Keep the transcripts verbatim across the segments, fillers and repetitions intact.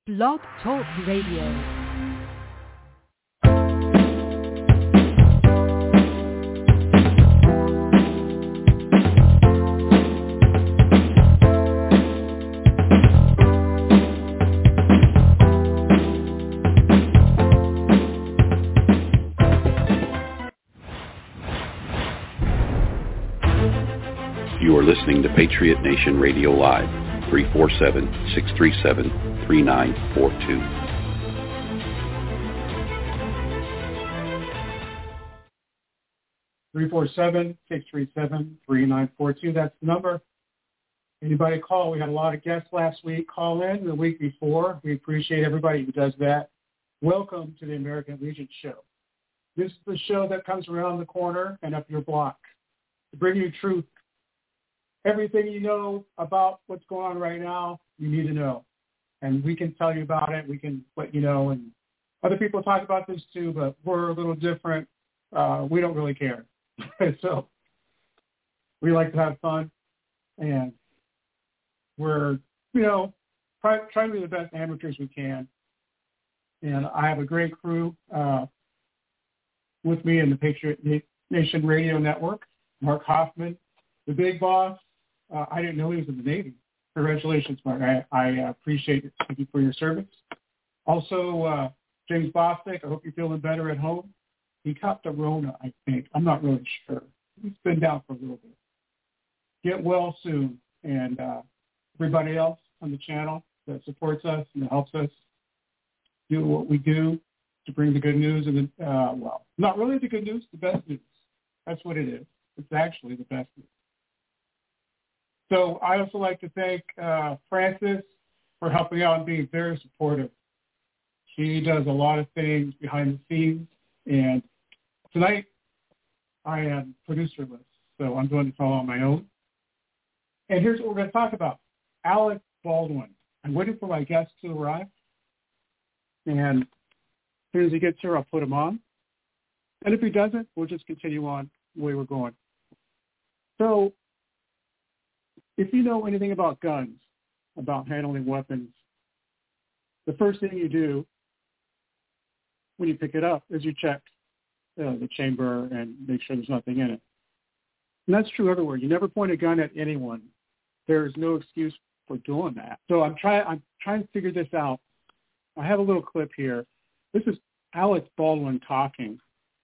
Blog Talk Radio. You are listening to Patriot Nation Radio Live, three four seven, six three seven, three nine four two. three four seven, six three seven, three nine four two. That's the number. Anybody call? We had a lot of guests last week call in the week before. We appreciate everybody who does that. Welcome to the American Legion Show. This is the show that comes around the corner and up your block to bring you truth. Everything you know about what's going on right now, you need to know. And we can tell you about it. We can let you know. And other people talk about this too, but we're a little different. Uh, we don't really care. So we like to have fun. And we're, you know, try, trying to be the best amateurs we can. And I have a great crew uh, with me in the Patriot Nation Radio Network. Mark Hoffman, the big boss. Uh, I didn't know he was in the Navy. Congratulations, Mark. I, I uh, appreciate it. Thank you for your service. Also, uh, James Bostic, I hope you're feeling better at home. He caught the Rona, I think. I'm not really sure. He's been down for a little bit. Get well soon. And uh, everybody else on the channel that supports us and that helps us do what we do to bring the good news and the, uh, well, not really the good news, the best news. That's what it is. It's actually the best news. So I also like to thank uh, Frances for helping out and being very supportive. She does a lot of things behind the scenes. And tonight I am producerless, so I'm doing this all on my own. And here's what we're going to talk about. Alec Baldwin. I'm waiting for my guest to arrive. And as soon as he gets here, I'll put him on. And if he doesn't, we'll just continue on the way we're going. So if you know anything about guns, about handling weapons, the first thing you do when you pick it up is you check uh, the chamber and make sure there's nothing in it. And that's true everywhere. You never point a gun at anyone. There's no excuse for doing that. So I'm trying I'm trying to figure this out. I have a little clip here. This is Alec Baldwin talking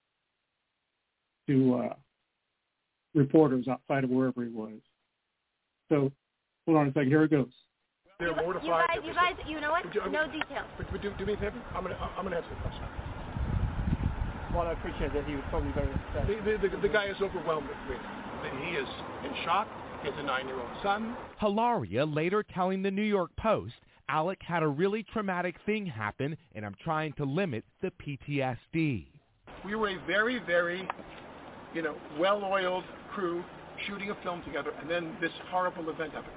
to uh, reporters outside of wherever he was. So, hold on a second. Here it goes. They're you, mortified. You guys, you guys, you know what? You, no details. But, but do, do me a favor. I'm gonna, I'm gonna answer the question. Well, I appreciate that. He was probably very upset. The, the, the, the guy is overwhelmed with grief. He is in shock. He has a nine-year-old son. Hilaria later telling the New York Post, Alec had a really traumatic thing happen, and I'm trying to limit the P T S D. We were a very, very, you know, well-oiled crew, shooting a film together, and then this horrible event happened.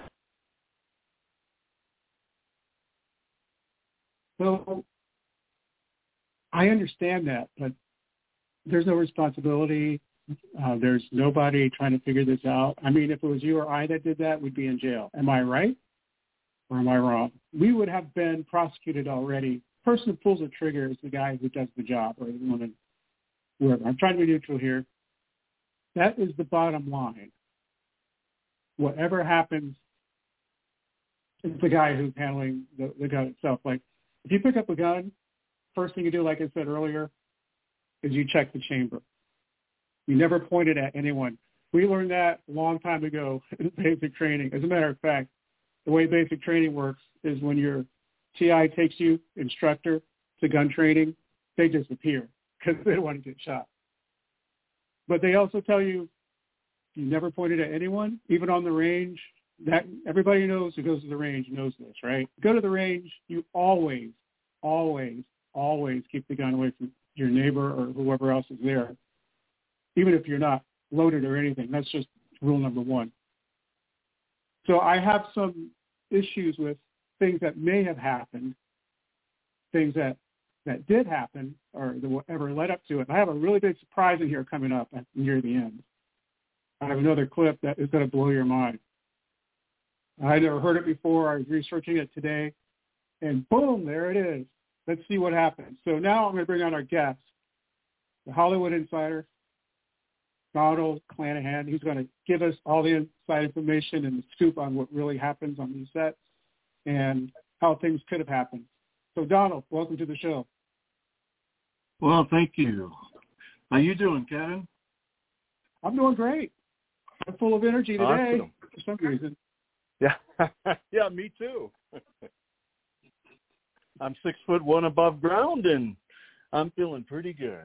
So I understand that, but there's no responsibility. Uh, there's nobody trying to figure this out. I mean, if it was you or I that did that, we'd be in jail. Am I right or am I wrong? We would have been prosecuted already. The person who pulls the trigger is the guy who does the job, or the woman, whoever. I'm trying to be neutral here. That is the bottom line. Whatever happens, it's the guy who's handling the, the gun itself. Like, if you pick up a gun, first thing you do, like I said earlier, is you check the chamber. You never point it at anyone. We learned that a long time ago in basic training. As a matter of fact, the way basic training works is when your T I takes you, instructor, to gun training, they disappear because they don't want to get shot. But they also tell you, you never point it at anyone, even on the range. That everybody knows who goes to the range knows this, right? Go to the range, you always, always, always keep the gun away from your neighbor or whoever else is there, even if you're not loaded or anything. That's just rule number one. So I have some issues with things that may have happened, things that, that did happen, or that whatever led up to it. I have a really big surprise in here coming up at, near the end. I have another clip that is going to blow your mind. I never heard it before. I was researching it today. And boom, there it is. Let's see what happens. So now I'm going to bring on our guest, the Hollywood Insider, Donald Clanahan. He's going to give us all the inside information and the scoop on what really happens on these sets and how things could have happened. So, Donald, welcome to the show. Well, thank you. How you doing, Kevin? I'm doing great. I'm full of energy today Awesome. for some reason. Yeah, yeah, me too. I'm six foot one above ground, and I'm feeling pretty good.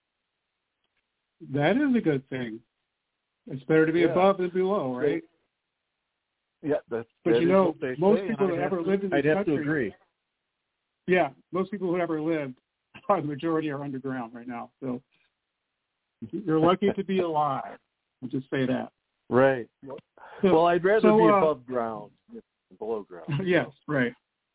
That is a good thing. It's better to be yeah. above than below, right? Yeah, that's. But that you know, what they most say, people that I'd ever to, lived in this I'd have country. to agree. Yeah, most people who ever lived, the majority are underground right now. So you're lucky to be alive. I'll just say that. Right. So, well, I'd rather so, be uh, above ground than below ground. Yes, right.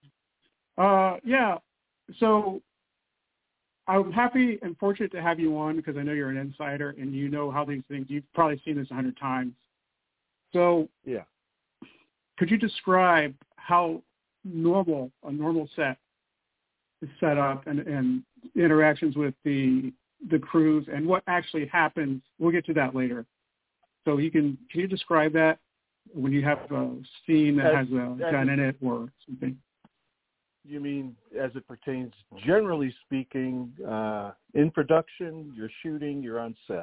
Uh, yeah. So I'm happy and fortunate to have you on because I know you're an insider and you know how these things. You've probably seen this a hundred times. So yeah, could you describe how normal a normal set is set up and, and interactions with the the crews and what actually happens? We'll get to that later. So you can can you describe that when you have a scene that as, has a as gun it, in it or something? You mean as it pertains, generally speaking, uh, in production, you're shooting, you're on set.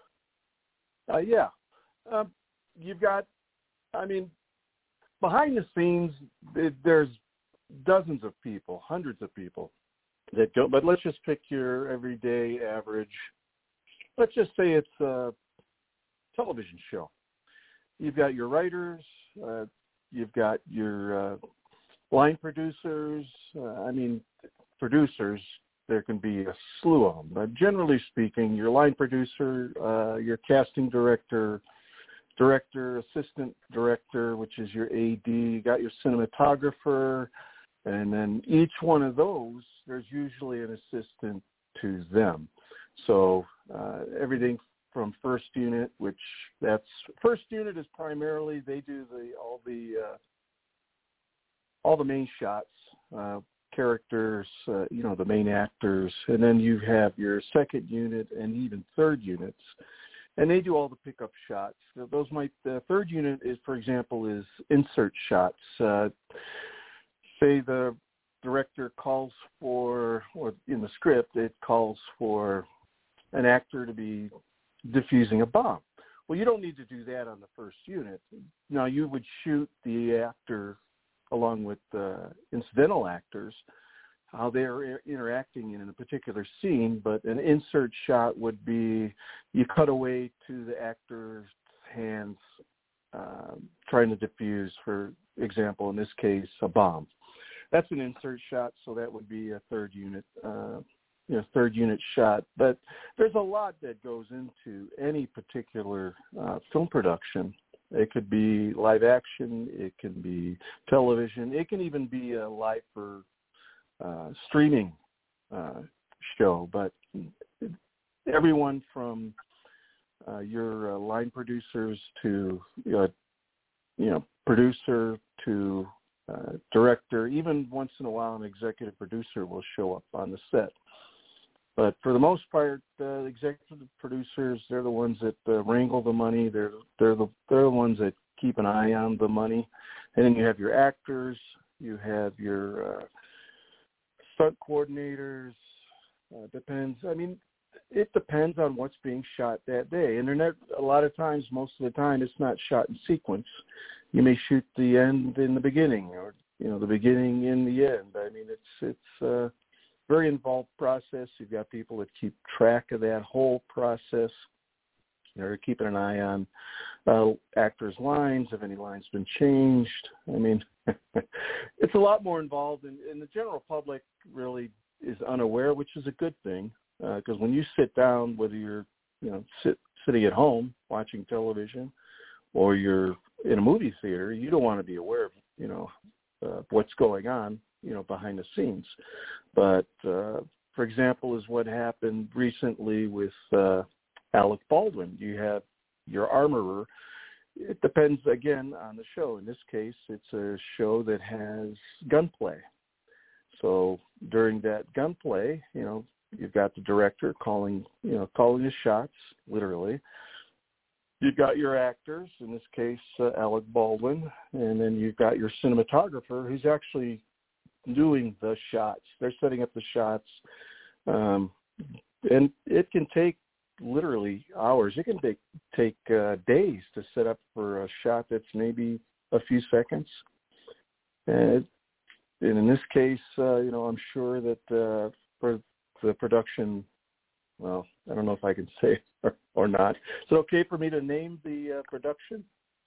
Uh, yeah. Um, you've got, I mean, behind the scenes, it, there's dozens of people, hundreds of people that go, but let's just pick your everyday average. Let's just say it's a television show. You've got your writers, uh, you've got your uh, line producers. Uh, I mean, producers, there can be a slew of them. But generally speaking, your line producer, uh, your casting director, director, assistant director, which is your A D, you got your cinematographer, and then each one of those, there's usually an assistant to them. So uh, everything from first unit, which that's first unit is primarily they do the all the uh, all the main shots, uh, characters, uh, you know, the main actors, and then you have your second unit and even third units, and they do all the pickup shots. So those might the third unit is, for example, is insert shots. Uh, say the director calls for, or in the script, it calls for an actor to be defusing a bomb. Well, you don't need to do that on the first unit. Now, you would shoot the actor along with uh, incidental actors, how they're interacting in a particular scene, but an insert shot would be you cut away to the actor's hands uh, trying to defuse, for example, in this case, a bomb. That's an insert shot, so that would be a third unit uh, you know, third unit shot. But there's a lot that goes into any particular uh, film production. It could be live action. It can be television. It can even be a live for uh, streaming uh, show. But everyone from uh, your uh, line producers to uh, you know producer to uh, director, even once in a while an executive producer will show up on the set. But for the most part, uh, executive producers, they're the ones that uh, wrangle the money. They're they're the they're the ones that keep an eye on the money. And then you have your actors, you have your uh, stunt coordinators. Uh, depends. I mean, it depends on what's being shot that day. And they're not, a lot of times, most of the time, it's not shot in sequence. You may shoot the end in the beginning, or you know, the beginning in the end. I mean, it's it's. Uh, Very involved process. You've got people that keep track of that whole process. They're keeping an eye on uh, actors' lines, if any lines been changed. I mean, it's a lot more involved, and, and the general public really is unaware, which is a good thing, because uh, when you sit down, whether you're you know sit, sitting at home watching television or you're in a movie theater, you don't want to be aware of you know uh, what's going on. you know, behind the scenes. But, uh, for example, is what happened recently with uh, Alec Baldwin. You have your armorer. It depends, again, on the show. In this case, it's a show that has gunplay. So during that gunplay, you know, you've got the director calling, you know, calling his shots, literally. You've got your actors, in this case, uh, Alec Baldwin, and then you've got your cinematographer who's actually doing the shots. They're setting up the shots, um, and it can take literally hours. It can take take uh, days to set up for a shot that's maybe a few seconds. And, and in this case, uh, you know, I'm sure that uh, for the production, well, I don't know if I can say it or, or not. Is it okay for me to name the uh, production?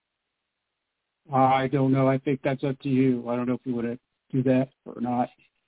I don't know. I think that's up to you. I don't know if you want to do that or not.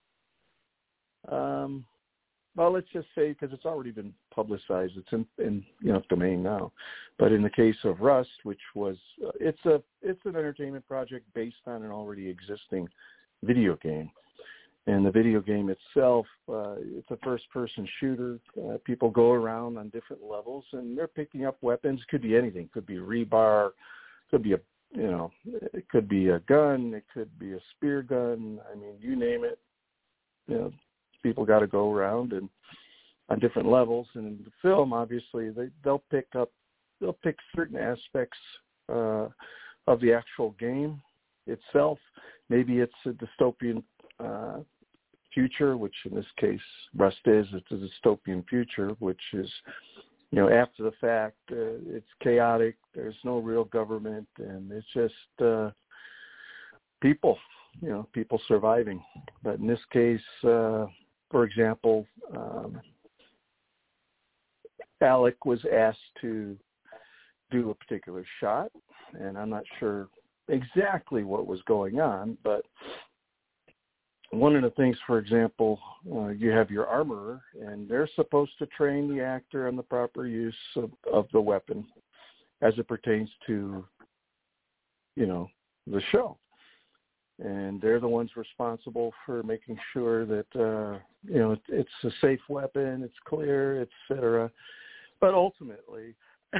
Um, well, let's just say, because it's already been publicized, it's in, in you know domain now. But in the case of Rust, which was uh, it's a it's an entertainment project based on an already existing video game. And the video game itself, uh, it's a first-person shooter. Uh, people go around on different levels, and they're picking up weapons. Could be anything. Could be rebar. Could be a, you know, it could be a gun. It could be a spear gun. I mean, you name it. You know, people got to go around and on different levels. And in the film, obviously, they they'll pick up, they'll pick certain aspects uh, of the actual game itself. Maybe it's a dystopian Uh, future, which in this case Rust is. It's a dystopian future, which is, you know, after the fact, uh, it's chaotic. There's no real government, and it's just uh, people, you know, people surviving. But in this case, uh, for example, um, Alec was asked to do a particular shot, and I'm not sure exactly what was going on, but one of the things, for example, uh, you have your armorer, and they're supposed to train the actor on the proper use of, of the weapon as it pertains to, you know, the show. And they're the ones responsible for making sure that, uh, you know, it, it's a safe weapon, it's clear, et cetera. But ultimately,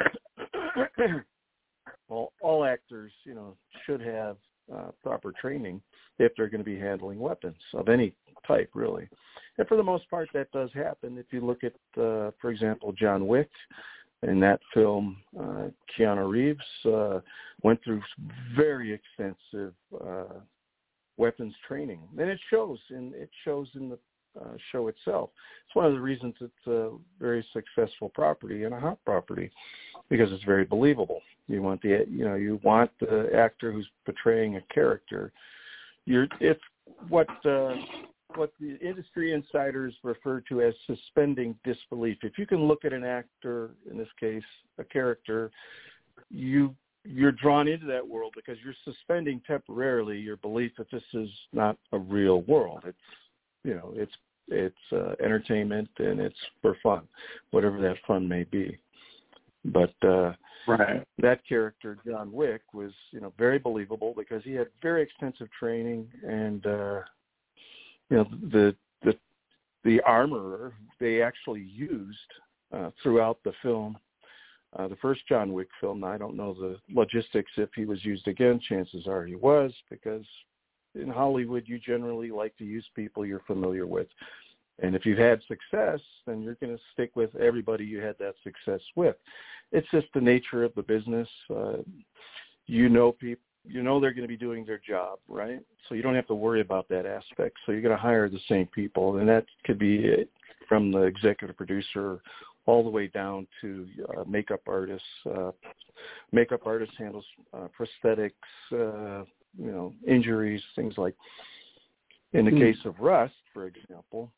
well, all actors, you know, should have uh, proper training if they're going to be handling weapons of any type, really. And for the most part, that does happen. If you look at, uh, for example, John Wick, in that film, uh, Keanu Reeves uh, went through very extensive uh, weapons training. And it shows in, it shows in the uh, show itself. It's one of the reasons it's a very successful property and a hot property, because it's very believable. You want the, you know, you want the actor who's portraying a character. You're, it's what uh, what the industry insiders refer to as suspending disbelief. If you can look at an actor, in this case, a character, you you're drawn into that world because you're suspending temporarily your belief that this is not a real world. It's, you know, it's it's uh, entertainment and it's for fun, whatever that fun may be. But uh, right. that character, John Wick, was, you know, very believable because he had very extensive training, and uh, you know, the the the armorer they actually used uh, throughout the film. Uh, the first John Wick film, I don't know the logistics if he was used again. Chances are he was, because in Hollywood you generally like to use people you're familiar with. And if you've had success, then you're going to stick with everybody you had that success with. It's just the nature of the business. Uh, you know people, you know they're going to be doing their job, right? So you don't have to worry about that aspect. So you're going to hire the same people, and that could be from the executive producer all the way down to uh, makeup artists. Uh, makeup artist handles uh, prosthetics, uh, you know, injuries, things like. In the mm. case of Rust, for example,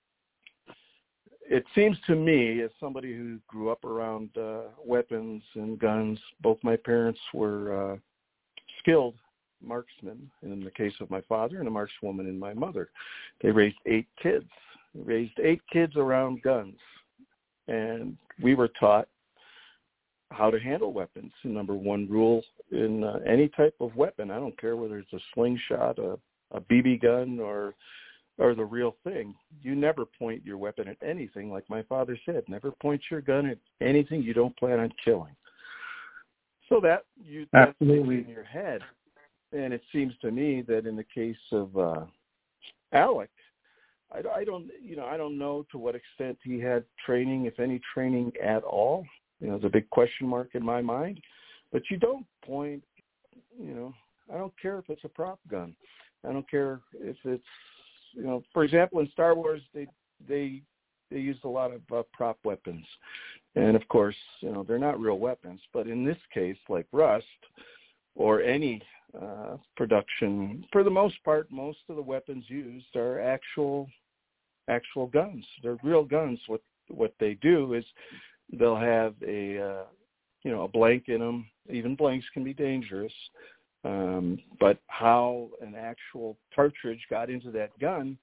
it seems to me, as somebody who grew up around uh, weapons and guns, both my parents were uh, skilled marksmen, in the case of my father, and a markswoman in my mother. They raised eight kids, they raised eight kids around guns, and we were taught how to handle weapons. The number one rule in uh, any type of weapon, I don't care whether it's a slingshot, a, a B B gun, or or the real thing, you never point your weapon at anything, like my father said. Never point your gun at anything you don't plan on killing. So that you that's in your head. And it seems to me that in the case of uh, Alec, I, I don't, you know, I don't know to what extent he had training, if any training at all. You know, it's a big question mark in my mind. But you don't point, you know, I don't care if it's a prop gun. I don't care if it's, you know, for example, in Star Wars, they they they used a lot of uh, prop weapons. And, of course, you know, they're not real weapons. But in this case, like Rust or any uh, production, for the most part, most of the weapons used are actual actual guns. They're real guns. What what they do is they'll have a, uh, you know, a blank in them. Even blanks can be dangerous. Um, but how an actual cartridge got into that gun,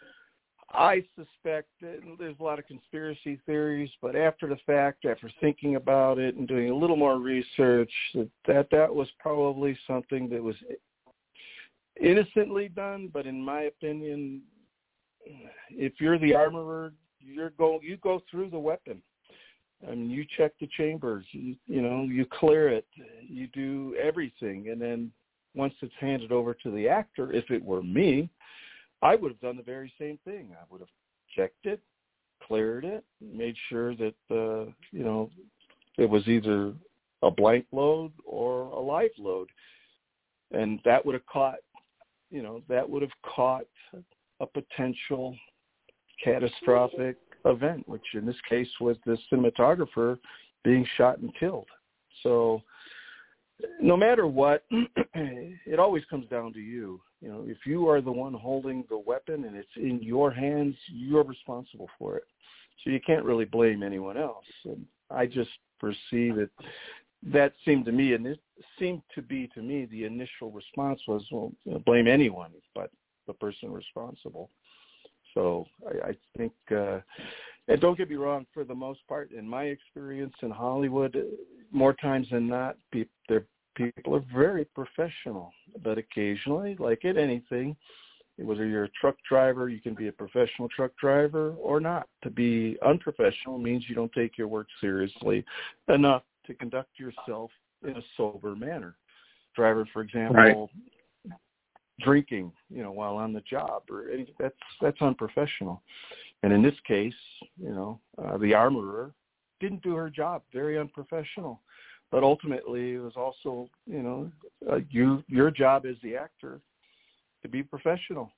I suspect that there's a lot of conspiracy theories, but after the fact, after thinking about it and doing a little more research, that that, that was probably something that was innocently done. But in my opinion, if you're the armorer, you're go you go through the weapon. I mean, you check the chambers, you, you know, you clear it, you do everything. And then once it's handed over to the actor, if it were me, I would have done the very same thing. I would have checked it, cleared it, made sure that, uh, you know, it was either a blank load or a live load. And that would have caught, you know, that would have caught a potential catastrophic event, which in this case was the cinematographer being shot and killed. So no matter what, it always comes down to you. You know, if you are the one holding the weapon and it's in your hands, you're responsible for it. So you can't really blame anyone else. And I just foresee that that seemed to me, and it seemed to be to me, the initial response was, well, you know, blame anyone but the person responsible. So I, I think, uh, and don't get me wrong, for the most part, in my experience in Hollywood, more times than not, people, people are very professional. But occasionally, like in anything, whether you're a truck driver, you can be a professional truck driver or not. To be unprofessional means you don't take your work seriously enough to conduct yourself in a sober manner. Driver, for example, right. drinking, you know, while on the job, or any, that's that's unprofessional. And in this case, you know, uh, the armorer didn't do her job, very unprofessional. But ultimately, it was also, you know, uh, you your job as the actor to be professional.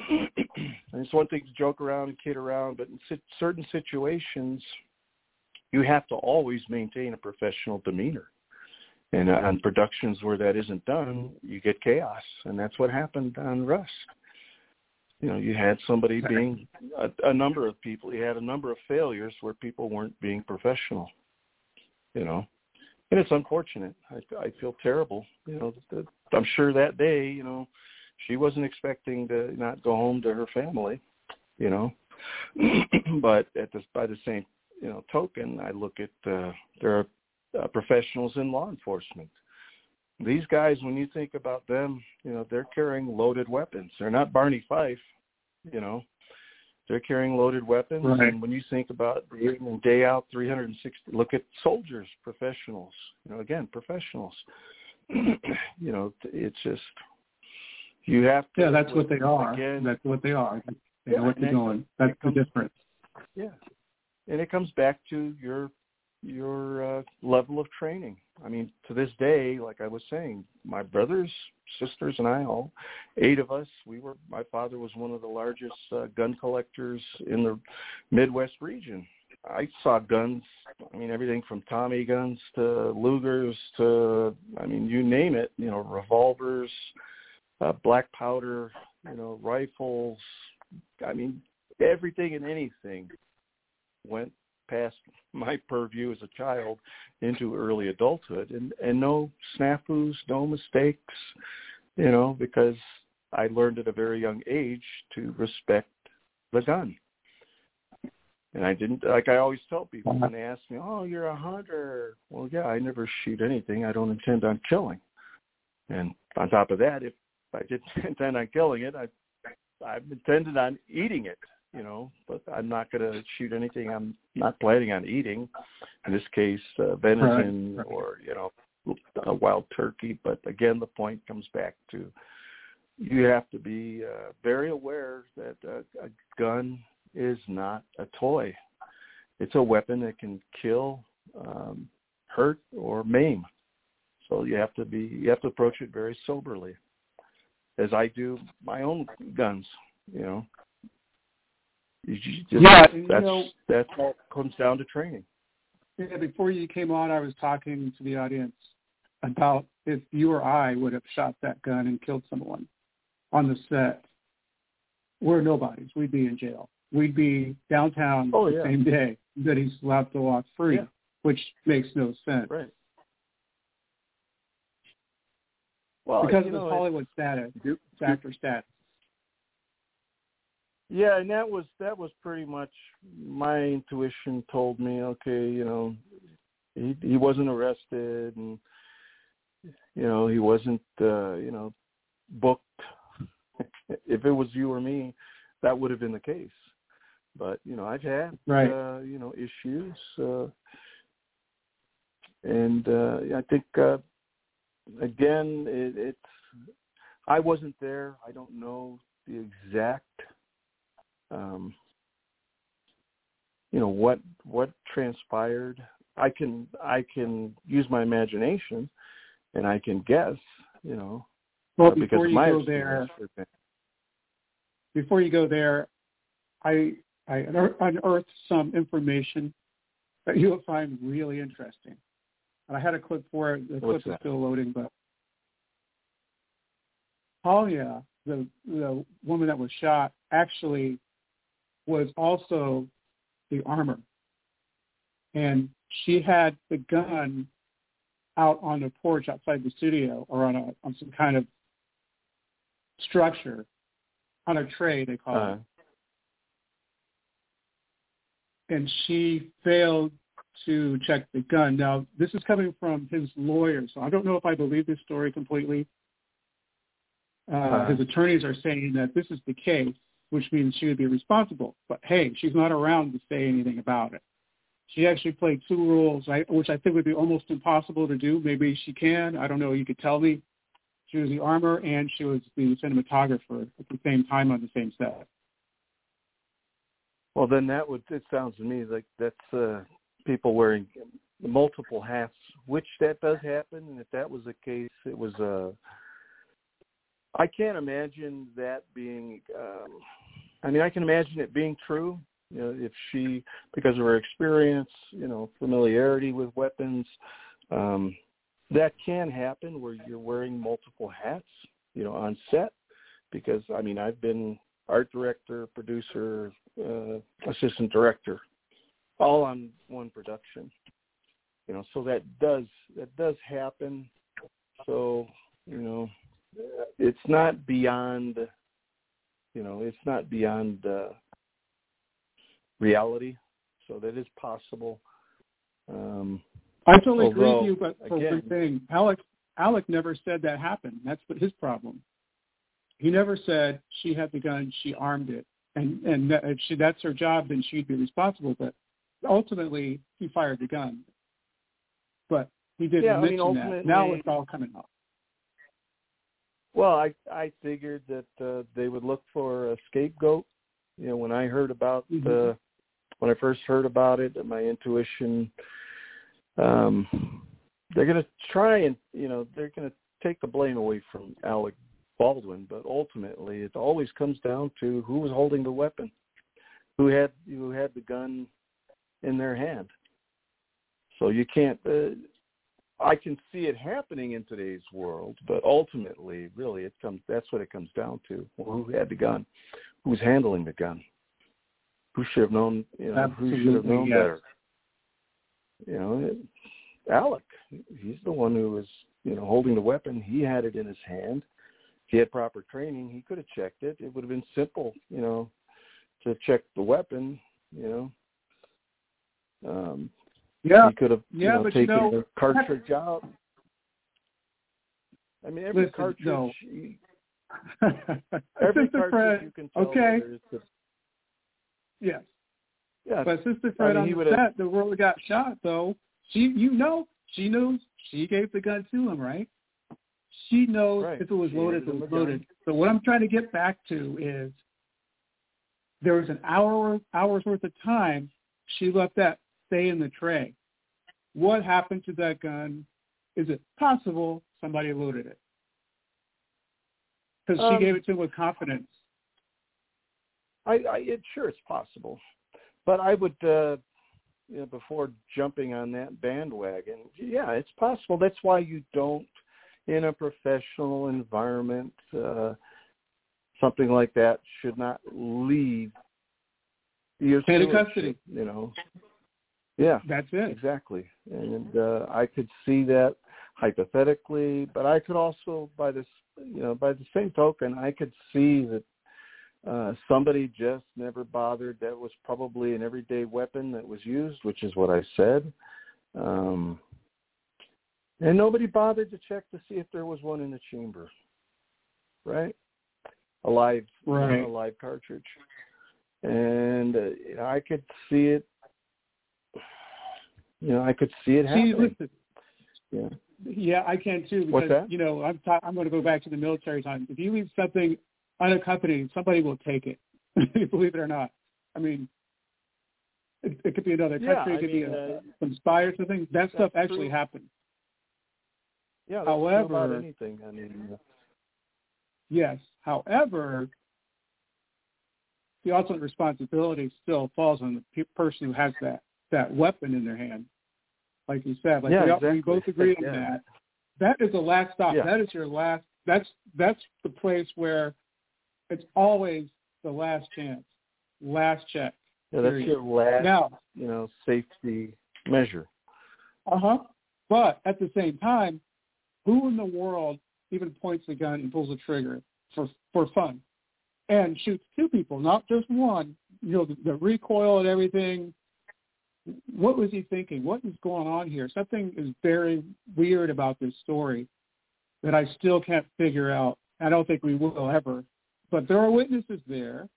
And it's one thing to joke around and kid around, but in si- certain situations, you have to always maintain a professional demeanor. And uh, on productions where that isn't done, you get chaos, and that's what happened on Rust. You know, you had somebody being a, a number of people. You had a number of failures where people weren't being professional. You know, and it's unfortunate. I, I feel terrible. You know, the, I'm sure that day, you know, she wasn't expecting to not go home to her family. You know, but at this, by the same, you know, token, I look at uh, there are uh, professionals in law enforcement. These guys, when you think about them, you know, they're carrying loaded weapons. They're not Barney Fife, you know. They're carrying loaded weapons. Right. And when you think about day in and day out, three hundred sixty, look at soldiers, professionals, you know, again, professionals. You know, it's just, you have to. Yeah, that's what they are. Again, that's what they are. They yeah, know what they're doing. That's the comes, difference. Yeah. And it comes back to your your uh, level of training. I mean, to this day, like I was saying, my brothers, sisters, and I, all eight of us, we were. My father was one of the largest uh, gun collectors in the Midwest region. I saw guns. I mean, everything from Tommy guns to Lugers to, I mean, you name it. You know, revolvers, uh, black powder, you know, rifles. I mean, everything and anything went past my purview as a child into early adulthood, and, and no snafus, no mistakes, you know, because I learned at a very young age to respect the gun. And I didn't, like I always tell people when they ask me, oh, you're a hunter. Well, yeah, I never shoot anything I don't intend on killing. And on top of that, if I didn't intend on killing it, I, I've intended on eating it. You know, but I'm not going to shoot anything I'm not planning on eating. In this case, uh, venison right. or, you know, a wild turkey. But again, the point comes back to you have to be uh, very aware that uh, a gun is not a toy. It's a weapon that can kill, um, hurt, or maim. So you have to be you have to approach it very soberly, as I do my own guns. You know, you just, yeah, and, that's you know, that all comes down to training. Yeah, before you came on, I was talking to the audience about if you or I would have shot that gun and killed someone on the set. We're nobodies. We'd be in jail. We'd be downtown oh, the yeah. same day that he's allowed to walk free, yeah. which makes no sense. Right. Well, because you of know, his Hollywood status, you, actor status. Yeah, and that was that was pretty much my intuition told me, okay, you know, he he wasn't arrested, and you know, he wasn't uh, you know, booked. If it was you or me, that would have been the case. But you know, I've had right. uh, you know issues, uh, and uh, I think uh, again, it, it's I wasn't there. I don't know the exact. Um, you know what what transpired. I can I can use my imagination, and I can guess. You know, well, uh, because before of you my go there, experience. before you go there, I I unearthed some information that you'll find really interesting. And I had a clip for it. The What's clip is that? still loading, but Talia, the the woman that was shot, actually was also the armor. And she had the gun out on the porch outside the studio, or on a on some kind of structure, on a tray, they call Uh-huh. it. And she failed to check the gun. Now, this is coming from his lawyer, so I don't know if I believe this story completely. Uh, uh-huh. His attorneys are saying that this is the case, which means she would be responsible. But, hey, she's not around to say anything about it. She actually played two roles, which I think would be almost impossible to do. Maybe she can. I don't know. You could tell me. She was the armor and she was the cinematographer at the same time on the same set. Well, then that would, it sounds to me like that's uh, people wearing multiple hats, which that does happen. And if that was the case, it was, uh, I can't imagine that being, um, I mean, I can imagine it being true, you know, if she, because of her experience, you know, familiarity with weapons, um, that can happen where you're wearing multiple hats, you know, on set, because, I mean, I've been art director, producer, uh, assistant director, all on one production, you know, so that does, that does happen. So, you know, it's not beyond, you know, it's not beyond uh, reality. So that is possible. Um, I totally although, agree with you, but for again, one thing, Alec, Alec never said that happened. That's his problem. He never said she had the gun, she armed it, and and that, if she, that's her job, then she'd be responsible. But ultimately, he fired the gun. But he didn't yeah, mention I mean, that. Now it's all coming up. Well, I I figured that uh, they would look for a scapegoat. You know, when I heard about mm-hmm. uh, when I first heard about it, my intuition, um, they're going to try and you know they're going to take the blame away from Alec Baldwin, but ultimately it always comes down to who was holding the weapon, who had who had the gun in their hand. So you can't. Uh, I can see it happening in today's world, but ultimately, really, it comes. That's what it comes down to: well, who had the gun, who's handling the gun, who should have known, you know, Absolutely, who should have known yes. better. You know, it, Alec, he's the one who was, you know, holding the weapon. He had it in his hand. If he had proper training, he could have checked it. It would have been simple, you know, to check the weapon. You know. Um, Yeah, he could have yeah, you know, but taken you know, the cartridge out. I mean, every listen, cartridge, no. every Sister cartridge Fred, you can tell okay. whether it's a, yes. yeah. But Sister Fred I mean, on the set, the world got shot, though. She, you know, she knows she gave the gun to him, right? She knows Right. if it was She loaded, handed it him was a gun. loaded. So what I'm trying to get back to is there was an hour hours worth of time she let that stay in the tray. What happened to that gun? Is it possible somebody loaded it? Because Um, she gave it to him with confidence. I, I it sure it's possible, but I would, uh, you know, before jumping on that bandwagon, yeah, it's possible. That's why you don't, in a professional environment, uh, something like that should not leave your Chain of stewardship, custody. You know. Yeah, That's it. exactly. And uh, I could see that hypothetically, but I could also, by this, you know, by the same token, I could see that uh, somebody just never bothered. That was probably an everyday weapon that was used, which is what I said. Um, and nobody bothered to check to see if there was one in the chamber, right? A live, Right. a live cartridge. And uh, you know, I could see it. You know, I could see it See, happening. listen. Yeah. Yeah, I can too. Because, What's that? you know, I'm ta- I'm going to go back to the military time. If you leave something unaccompanied, somebody will take it. Believe it or not. I mean, it, it could be another Yeah, country. It I could mean, be a, uh, some spy or something. That stuff actually true. happened. Yeah. That's However, true about anything. I mean, uh, yes. However, the ultimate responsibility still falls on the pe- person who has that, that weapon in their hand. Like you said, like Yeah, we, exactly. we both agree on Yeah. that. That is the last stop. Yeah. That is your last. That's that's the place where it's always the last chance, last check. yeah, that's period. your last, Now, you know, safety measure. uh huh. But at the same time, who in the world even points a gun and pulls a trigger for for fun, and shoots two people, not just one? You know, the, the recoil and everything. What was he thinking? What is going on here? Something is very weird about this story that I still can't figure out. I don't think we will ever. But there are witnesses there.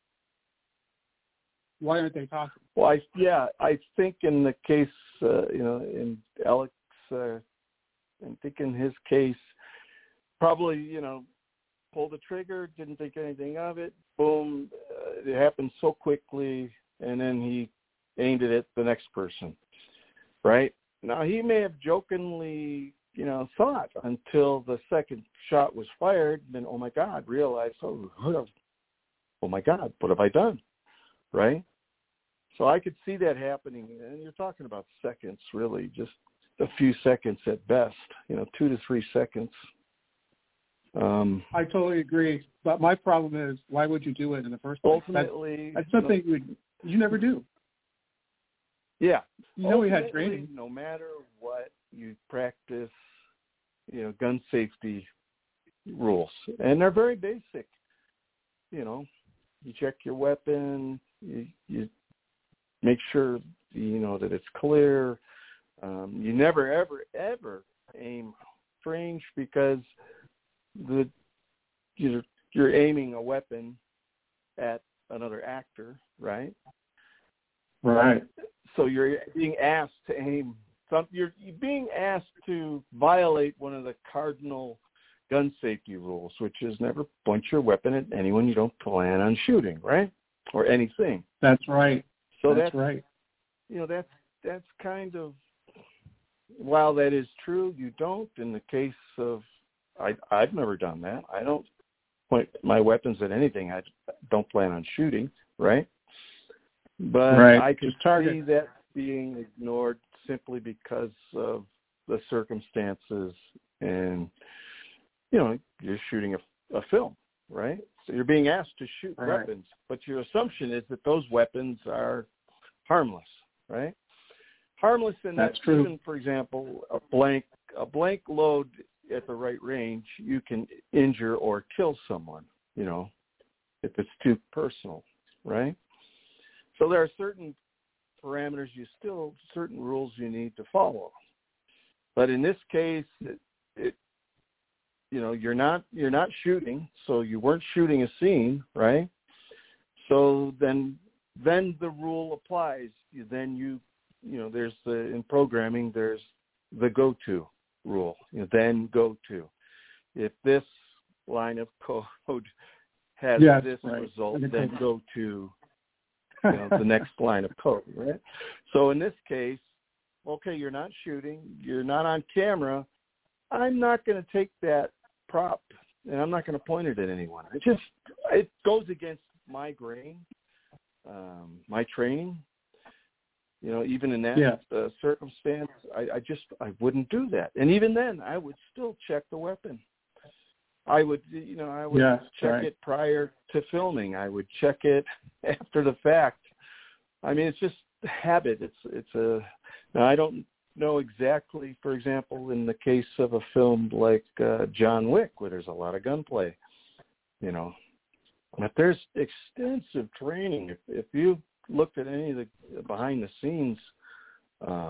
Why aren't they talking? Well, I, yeah, I think in the case, uh, you know, in Alex, uh, I think in his case, probably, you know, pulled the trigger, didn't think anything of it. Boom, uh, it happened so quickly, and then he aimed it at the next person, right? Now, he may have jokingly, you know, thought until the second shot was fired, then, oh, my God, realized, oh, oh, my God, what have I done, right? So I could see that happening, and you're talking about seconds, really, just a few seconds at best, you know, two to three seconds. Um, I totally agree. But my problem is, why would you do it in the first place? ultimately, That's, that's something you, would, you never do. yeah. You know we had Ultimately, training. no matter what, you practice, you know, gun safety rules, and they're very basic. You know, you check your weapon, you, you make sure you know that it's clear. Um, you never, ever, ever aim range because the you're you're aiming a weapon at another actor, right? Right. So you're being asked to aim. Some, you're, you're being asked to violate one of the cardinal gun safety rules, which is never point your weapon at anyone you don't plan on shooting, right? Or anything. That's right. So that's, that's right. You know, that's that's kind of, while that is true, you don't. In the case of, I, I've never done that. I don't point my weapons at anything I don't plan on shooting, right? But right. I could Just target. see that being ignored simply because of the circumstances, and you know, you're shooting a, a film, right? So you're being asked to shoot right. weapons, but your assumption is that those weapons are harmless, right? Harmless in That's that true. even, for example, a blank a blank load at the right range, you can injure or kill someone, you know, if it's too personal, right? So there are certain parameters you still, certain rules you need to follow. But in this case, it, it you know, you're not you're not shooting, so you weren't shooting a scene, right? So then then the rule applies. You, then you you know, there's the in programming there's the go-to rule. You know, then go to. if this line of code has yes, this right. result, then go to you know, the next line of code, right? So in this case, okay, you're not shooting, you're not on camera. I'm not going to take that prop and I'm not going to point it at anyone. It just it goes against my grain, um, my training. You know, even in that yeah. uh, circumstance, I, I just I wouldn't do that. And even then, I would still check the weapon. I would, you know, I would yes, check right. it prior to filming. I would check it after the fact. I mean, it's just habit. It's it's a. Now, I don't know exactly. For example, in the case of a film like uh, John Wick, where there's a lot of gunplay, you know, but there's extensive training. If, if you looked at any of the behind the scenes uh,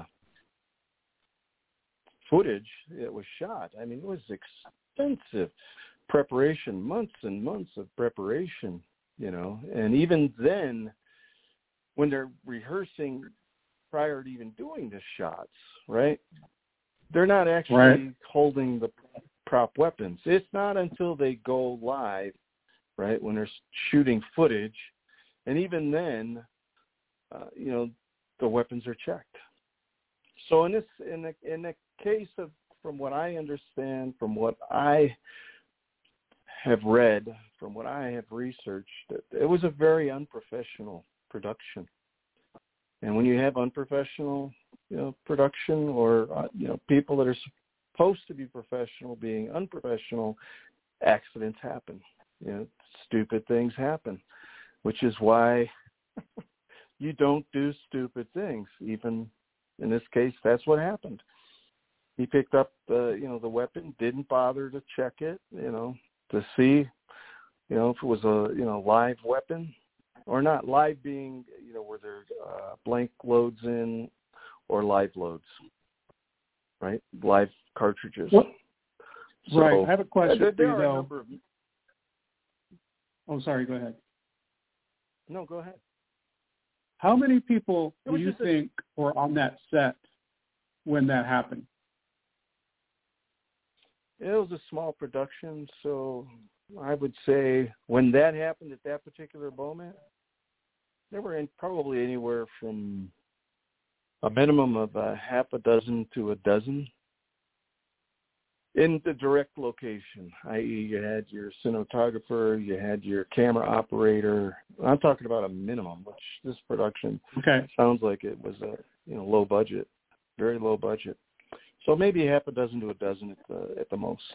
footage that was shot, I mean, it was extensive preparation, months and months of preparation, you know, and even then, when they're rehearsing prior to even doing the shots, right, they're not actually right. holding the prop weapons. It's not until they go live, right, when they're shooting footage, and even then, uh, you know, the weapons are checked. So in this, in the in the case of, from what I understand, from what I have read, from what I have researched, it was a very unprofessional production. And when you have unprofessional, you know, production, or uh, you know, people that are supposed to be professional being unprofessional, accidents happen. You know, stupid things happen, which is why you don't do stupid things. Even in this case, that's what happened. He picked up the, you know, the weapon, didn't bother to check it, you know, to see, you know, if it was a, you know, live weapon or not. Live being, you know, where there uh, blank loads in or live loads, right? Live cartridges. What? So, right. I have a question there, for there you, are though. a number of... Oh, sorry. Go ahead. No, go ahead. How many people do you just a... think were on that set when that happened? It was a small production, so I would say when that happened at that particular moment, there were in probably anywhere from a minimum of a half a dozen to a dozen in the direct location, that is you had your cinematographer, you had your camera operator. I'm talking about a minimum, which this production okay. sounds like it was a you know low budget, very low budget. So maybe half a dozen to a dozen at the at the most.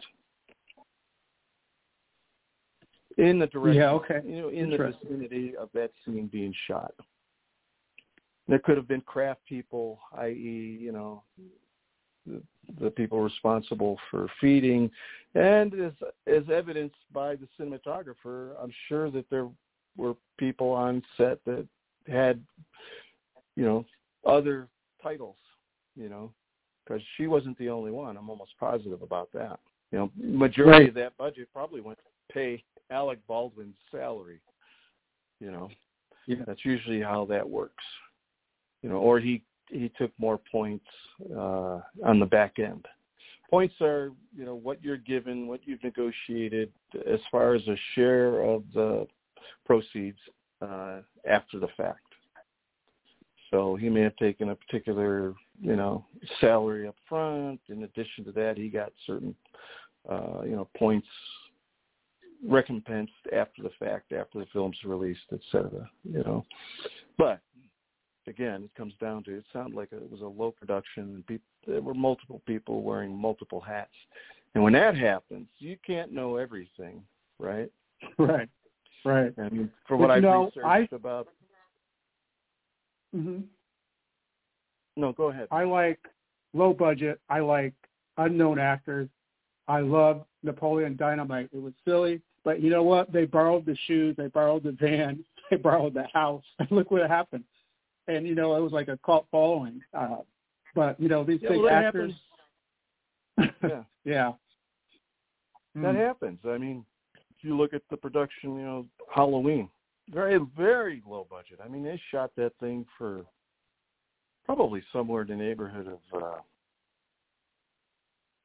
In the direct, yeah, okay. you know, in the vicinity of that scene being shot. There could have been craft people, that is, you know, the, the people responsible for feeding, and as as evidenced by the cinematographer, I'm sure that there were people on set that had, you know, other titles, you know. Because she wasn't the only one. I'm almost positive about that. You know, majority right. of that budget probably went to pay Alec Baldwin's salary. You know, yeah. That's usually how that works. You know, or he he took more points uh, on the back end. Points are, you know, what you're given, what you've negotiated as far as a share of the proceeds uh, after the fact. So he may have taken a particular, you know, salary up front. In addition to that, he got certain, uh, you know, points recompensed after the fact, after the film's released, et cetera, you know. But, again, it comes down to, it sounded like it was a low production, and people, there were multiple people wearing multiple hats. And when that happens, you can't know everything, right? Right, right. And for but what I've know, researched I... about... Mm-hmm. No, go ahead. I like low budget. I like unknown actors. I love Napoleon Dynamite. It was silly, but you know what? They borrowed the shoes. They borrowed the van. They borrowed the house. Look what happened. And, you know, it was like a cult following. Uh, but, you know, these yeah, big well, actors. yeah. yeah. That mm. happens. I mean, if you look at the production, you know, Halloween, very, very low budget. I mean, they shot that thing for probably somewhere in the neighborhood of, uh,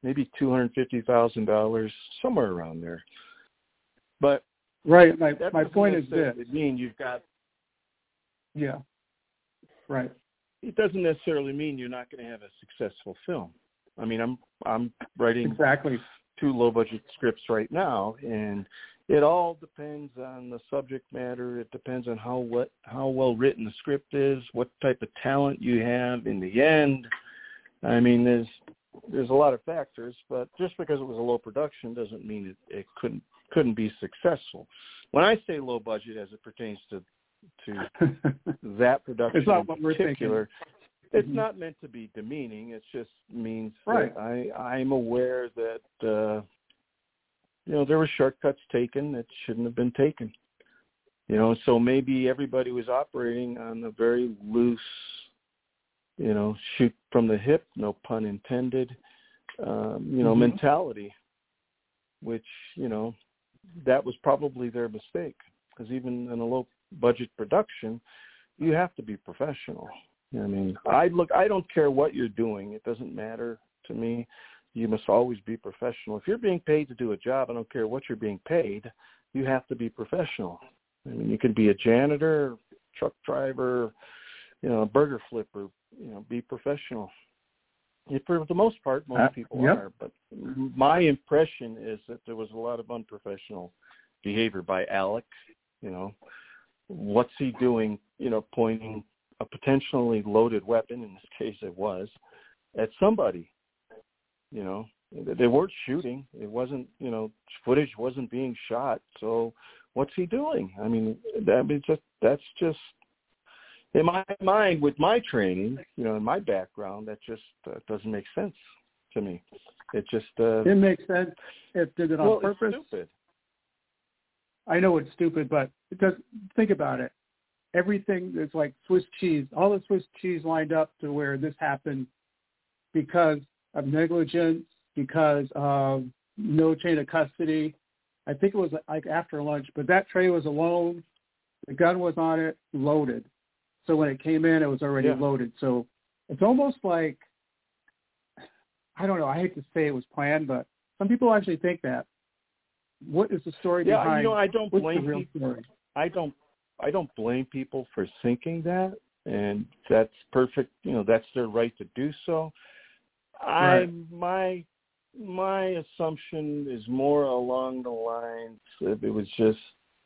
maybe two hundred fifty thousand dollars, somewhere around there. But right, my that my point is this: it mean you've got yeah, right. It doesn't necessarily mean you're not going to have a successful film. I mean, I'm I'm writing exactly two low budget scripts right now, and it all depends on the subject matter. It depends on how what how well written the script is, what type of talent you have in the end. I mean, there's there's a lot of factors, but just because it was a low production doesn't mean it, it couldn't couldn't be successful. When I say low budget, as it pertains to to that production it's not in what we're particular, thinking. it's mm-hmm. not meant to be demeaning. It just means right. that I I'm aware that uh, you know there were shortcuts taken that shouldn't have been taken. You know, so maybe everybody was operating on a very loose, you know, shoot from the hip, no pun intended, um, you know, mm-hmm. mentality, which, you know, that was probably their mistake. Because even in a low-budget production, you have to be professional. I mean, I look. I don't care what you're doing. It doesn't matter to me. You must always be professional. If you're being paid to do a job, I don't care what you're being paid. You have to be professional. I mean, you can be a janitor, truck driver, you know, a burger flipper. You know, be professional. Yeah, for the most part, most uh, people yep. are. But my impression is that there was a lot of unprofessional behavior by Alec. You know, what's he doing? You know, pointing a potentially loaded weapon, in this case it was, at somebody. You know, they weren't shooting. It wasn't, you know, footage wasn't being shot. So what's he doing? I mean, that means just, that's just, in my mind, with my training, you know, in my background, that just uh, doesn't make sense to me. It just... Uh, it makes sense if did it on well, purpose. It's stupid. I know it's stupid, but because think about it. Everything is like Swiss cheese. All the Swiss cheese lined up to where this happened because of negligence, because of no chain of custody. I think it was like after lunch, but that tray was alone. The gun was on it, loaded. So when it came in, it was already yeah. loaded. So it's almost like, I don't know, I hate to say it was planned, but some people actually think that. What is the story yeah, behind? You know, I don't what's blame the real people. story? I don't. I don't blame people for thinking that, and that's perfect. You know, that's their right to do so. Right. I my my assumption is more along the lines of it was just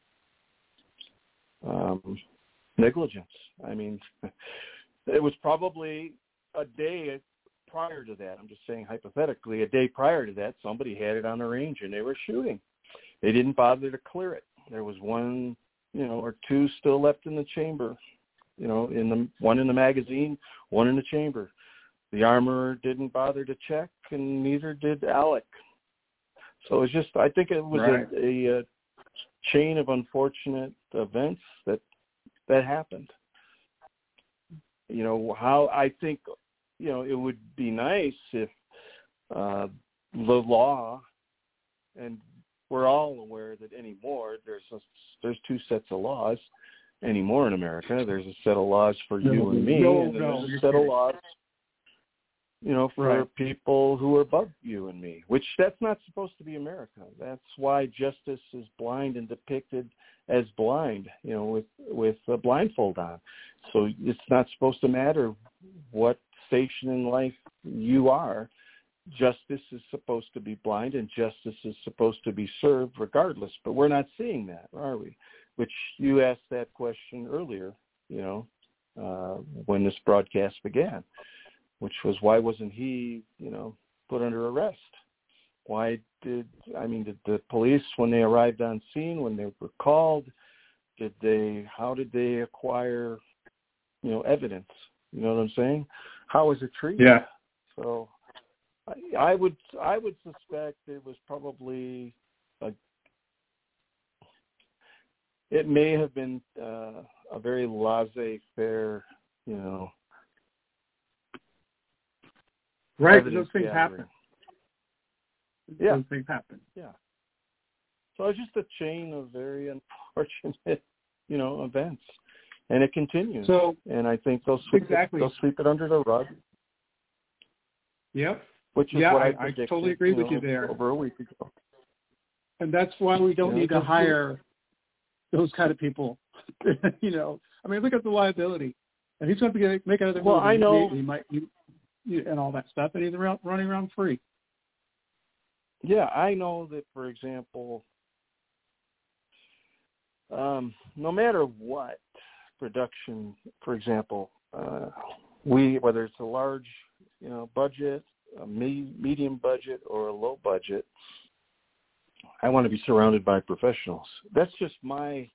um, negligence. I mean, it was probably a day prior to that. I'm just saying hypothetically, a day prior to that, somebody had it on the range and they were shooting. They didn't bother to clear it. There was one, you know, or two still left in the chamber, you know, in the one in the magazine, one in the chamber. The armorer didn't bother to check, and neither did Alec. So it's just, I think it was right. a, a, a chain of unfortunate events that that happened. You know, how I think, you know, it would be nice if uh, the law, and we're all aware that anymore there's a, there's two sets of laws anymore in America. There's a set of laws for no, you and me, no, and there's no, a set kidding. of laws, you know, for right. people who are above you and me, which that's not supposed to be America. That's why justice is blind and depicted as blind, you know, with, with a blindfold on. So it's not supposed to matter what station in life you are. Justice is supposed to be blind, and justice is supposed to be served regardless. But we're not seeing that, are we? Which you asked that question earlier, you know, uh, when this broadcast began, which was why wasn't he, you know, put under arrest? Why did, I mean, did the police, when they arrived on scene, when they were called, did they, how did they acquire, you know, evidence? You know what I'm saying? How was it treated? Yeah. So I, I would, I would suspect it was probably, a, it may have been uh, a very laissez-faire, you know. Right, those things happen. Yeah. Those things happen. Yeah. So it's just a chain of very unfortunate, you know, events, and it continues. So, and I think they'll sweep, exactly. it, they'll sweep it under the rug. Yep. which is yeah, what I, I, predicted, I totally agree you with know, you there. over a week ago. And that's why we don't Yeah, need to hire those kind of people. You know, I mean, look at the liability. And he's going to be make another well, movie. I know, he, he might, he, and all that stuff, and he's around, running around free. Yeah, I know that, for example, um, no matter what production, for example, uh, we whether it's a large, you know, budget, a me- medium budget, or a low budget, I want to be surrounded by professionals. That's just my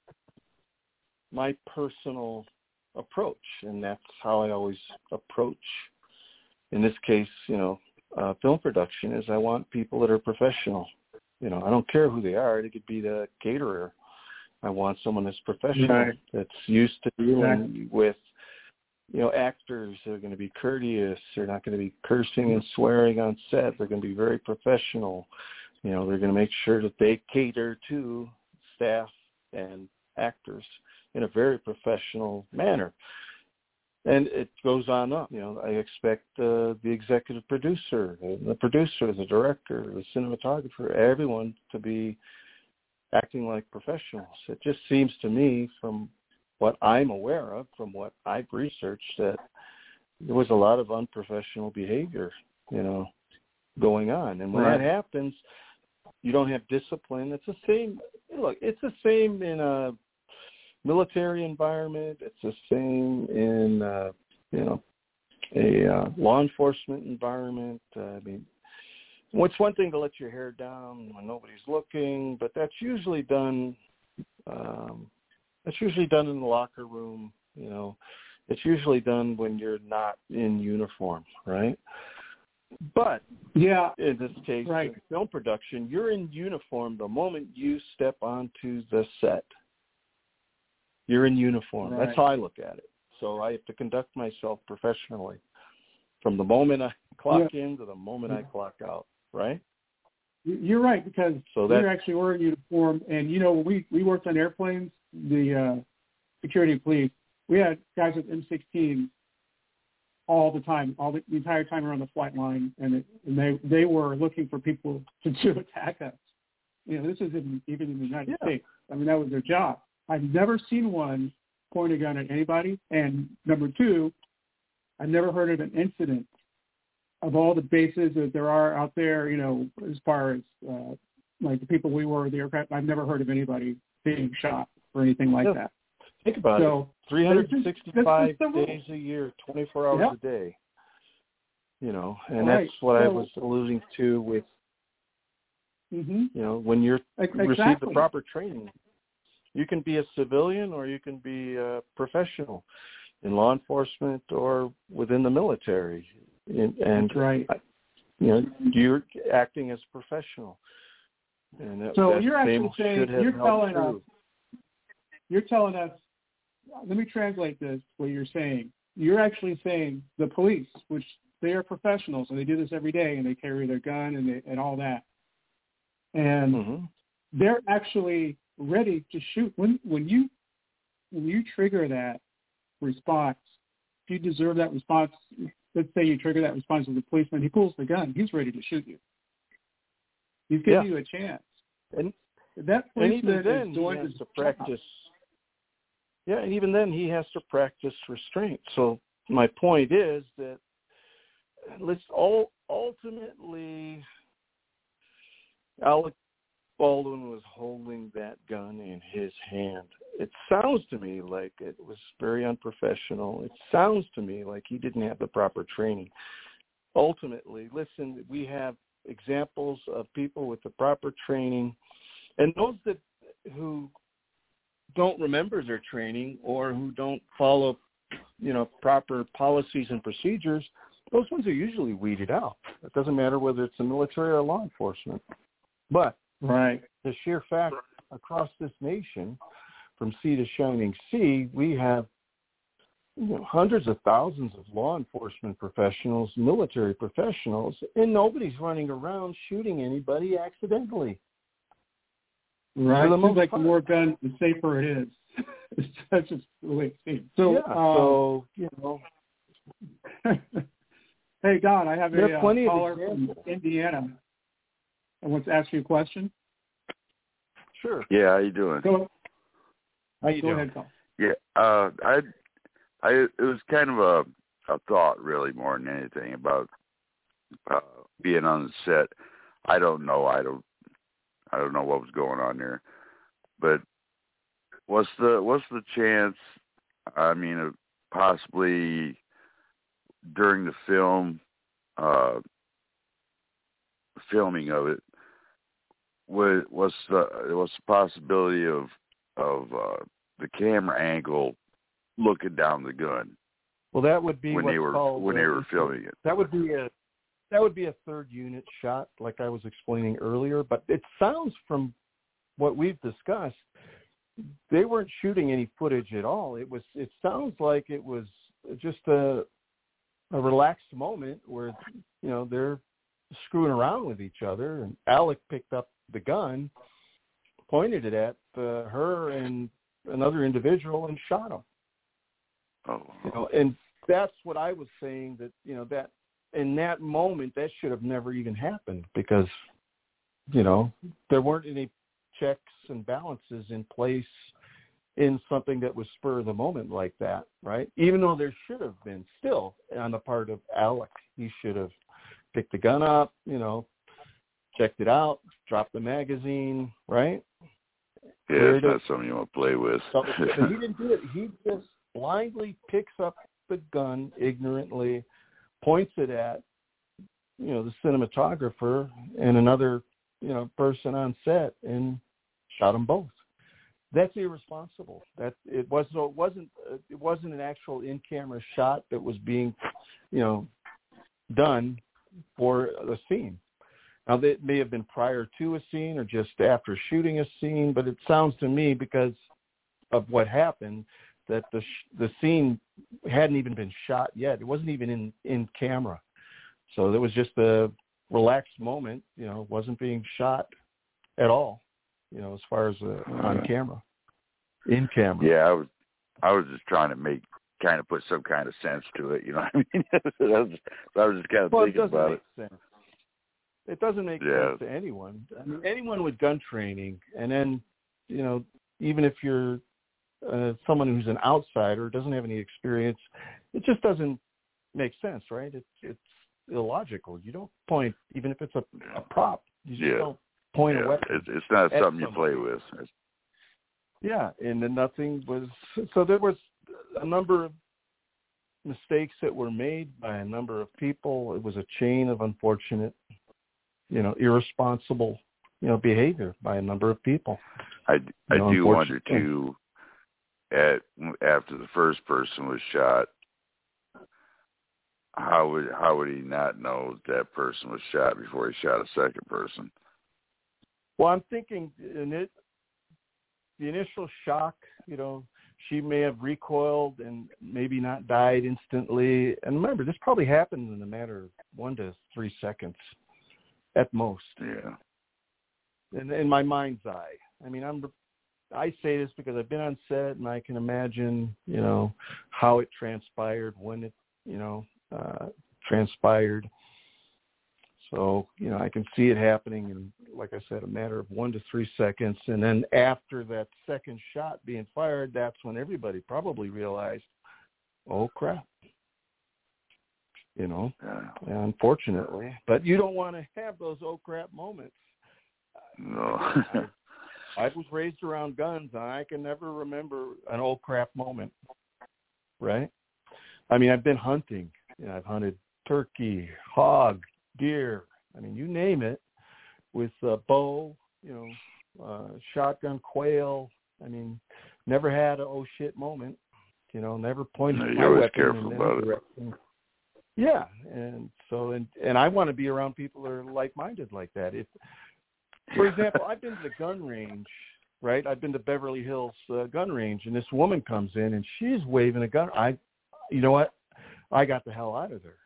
my personal approach, and that's how I always approach. In this case, you know, uh, film production is I want people that are professional. You know, I don't care who they are. They could be the caterer. I want someone that's professional, Right. that's used to dealing Exactly. with, you know, actors that are going to be courteous. They're not going to be cursing and swearing on set. They're going to be very professional. You know, they're going to make sure that they cater to staff and actors in a very professional manner. And it goes on up. You know, I expect uh, the executive producer, the producer, the director, the cinematographer, everyone to be acting like professionals. It just seems to me, from what I'm aware of, from what I've researched, that there was a lot of unprofessional behavior, you know, going on. And when Right. that happens, you don't have discipline. It's the same. Look, it's the same in a military environment. It's the same in, uh, you know, a uh, law enforcement environment. Uh, I mean, well, it's one thing to let your hair down when nobody's looking, but that's usually done. Um, that's usually done in the locker room. You know, it's usually done when you're not in uniform, right? But Yeah. in this case, Right. in film production, you're in uniform the moment you step onto the set. You're in uniform. Right. That's how I look at it. So I have to conduct myself professionally from the moment I clock Yeah. in to the moment I clock out, right? You're right, because So we that- actually were in uniform, and you know, when we we worked on airplanes, the uh, security police, we had guys with M sixteens all the time, all the, the entire time around the flight line, and, it, and they they were looking for people to, to attack us. You know, this is in, even in the United Yeah. States. I mean, that was their job. I've never seen one point a gun at anybody, and number two, I've never heard of an incident of all the bases that there are out there, you know, as far as uh, like the people we were, the aircraft, I've never heard of anybody being shot or anything like Yeah. that. Think about So, it. three hundred sixty-five that's just the rule. days a year, twenty-four hours Yep. a day. You know, and Right. that's what I So- was alluding to with, Mm-hmm. you know, when you're Exactly. receive the proper training. You can be a civilian or you can be a professional in law enforcement or within the military. And, and That's right. you know, you're acting as a professional. And that, So that you're same actually saying, should have you're held telling us, true. you're telling us, let me translate this, what you're saying. You're actually saying the police, which they are professionals, and they do this every day, and they carry their gun and, they, and all that. And Mm-hmm. they're actually ready to shoot. When when you when you trigger that response, if you deserve that response, let's say you trigger that response with a policeman, he pulls the gun, he's ready to shoot you. He's giving Yeah. you a chance. And, If that and even policeman then, is he doing has his to job. practice. Yeah, and even then, he has to practice restraint. So my point is that let's all ultimately, Alec Baldwin was holding that gun in his hand. It sounds to me like it was very unprofessional. It sounds to me like he didn't have the proper training. Ultimately, listen, we have examples of people with the proper training, and those that who don't remember their training or who don't follow, you know, proper policies and procedures, those ones are usually weeded out. It doesn't matter whether it's the military or law enforcement. But Right. the sheer fact across this nation, from sea to shining sea, we have, you know, hundreds of thousands of law enforcement professionals, military professionals, and nobody's running around shooting anybody accidentally. Right. For the Seems most like the part. more guns, the safer it is. That's just the way it seems. So, yeah, um, so, you know. hey, Hey, Don, I have There a are plenty uh, of caller from examples. Indiana. I want to ask you a question. Sure. Yeah, how you doing? Go, How you go doing? ahead, Tom. Yeah, uh, I, I, it was kind of a, a thought, really, more than anything, about uh, being on the set. I don't know. I don't. I don't know what was going on there, but what's the what's the chance? I mean, of possibly during the film, uh, filming of it, what, what's the what's the possibility of of uh, the camera angle looking down the gun? Well, that would be when what's they were called, when uh, they were filming it. That would be a that would be a third unit shot, like I was explaining earlier. But it sounds from what we've discussed, they weren't shooting any footage at all. It was. It sounds like it was just a a relaxed moment where, you know, they're screwing around with each other, and Alec picked up the gun, pointed it at uh, her and another individual, and shot him. Oh. You know, and that's what I was saying, that, you know, that in that moment that should have never even happened, because, you know, there weren't any checks and balances in place in something that was spur of the moment like that, right? Even though there should have been still on the part of Alec. He should have picked the gun up, you know, checked it out, dropped the magazine, right? Yeah, Cleared it's not it. something you want to play with. But he didn't do it. He just blindly picks up the gun ignorantly, points it at, you know, the cinematographer and another, you know, person on set, and shot them both. That's irresponsible. That it was so it wasn't it wasn't an actual in-camera shot that was being, you know, done for the scene. Now, that may have been prior to a scene or just after shooting a scene, but it sounds to me, because of what happened, that the sh- the scene hadn't even been shot yet. It wasn't even in, in camera. So there was just a relaxed moment, you know, wasn't being shot at all, you know, as far as uh, on camera, in camera. Yeah, I was, I was just trying to make, kind of put some kind of sense to it, you know what I mean? I was, I was just kind of well, thinking it doesn't about make it. sense. It doesn't make Yeah. sense to anyone. I mean, anyone with gun training, and then, you know, even if you're uh, someone who's an outsider, doesn't have any experience, it just doesn't make sense, right? It's it's illogical. You don't point, even if it's a, a prop, you just Yeah. don't point yeah. a weapon. It's, it's not at something you somebody. play with. It's, Yeah, and then nothing was, so there was a number of mistakes that were made by a number of people. It was a chain of unfortunate, you know, irresponsible, you know, behavior by a number of people. I, I You know, do wonder, unfortunately. too, at after the first person was shot, how would how would he not know that person was shot before he shot a second person? Well, I'm thinking in it, the initial shock, you know, she may have recoiled and maybe not died instantly. And remember, this probably happened in a matter of one to three seconds at most. Yeah. In, in my mind's eye. I mean, I'm, I say this because I've been on set, and I can imagine, you know, how it transpired, when it, you know, uh, transpired. So, you know, I can see it happening in, like I said, a matter of one to three seconds. And then after that second shot being fired, that's when everybody probably realized, oh, crap. You know, Yeah. unfortunately. But you don't want to have those oh, crap moments. No. I, I was raised around guns, and I can never remember an oh, crap moment, right? I mean, I've been hunting. You know, I've hunted turkey, hog, deer, I mean, you name it, with a bow, you know, uh, shotgun, quail. I mean, never had a oh shit moment, you know, never pointed No, my you're always weapon careful in about any it. direction. Yeah, and so, and, and I want to be around people that are like-minded like that. If, for example, I've been to the gun range, right? I've been to Beverly Hills uh, gun range, and this woman comes in, and she's waving a gun. I, you know what? I got the hell out of there.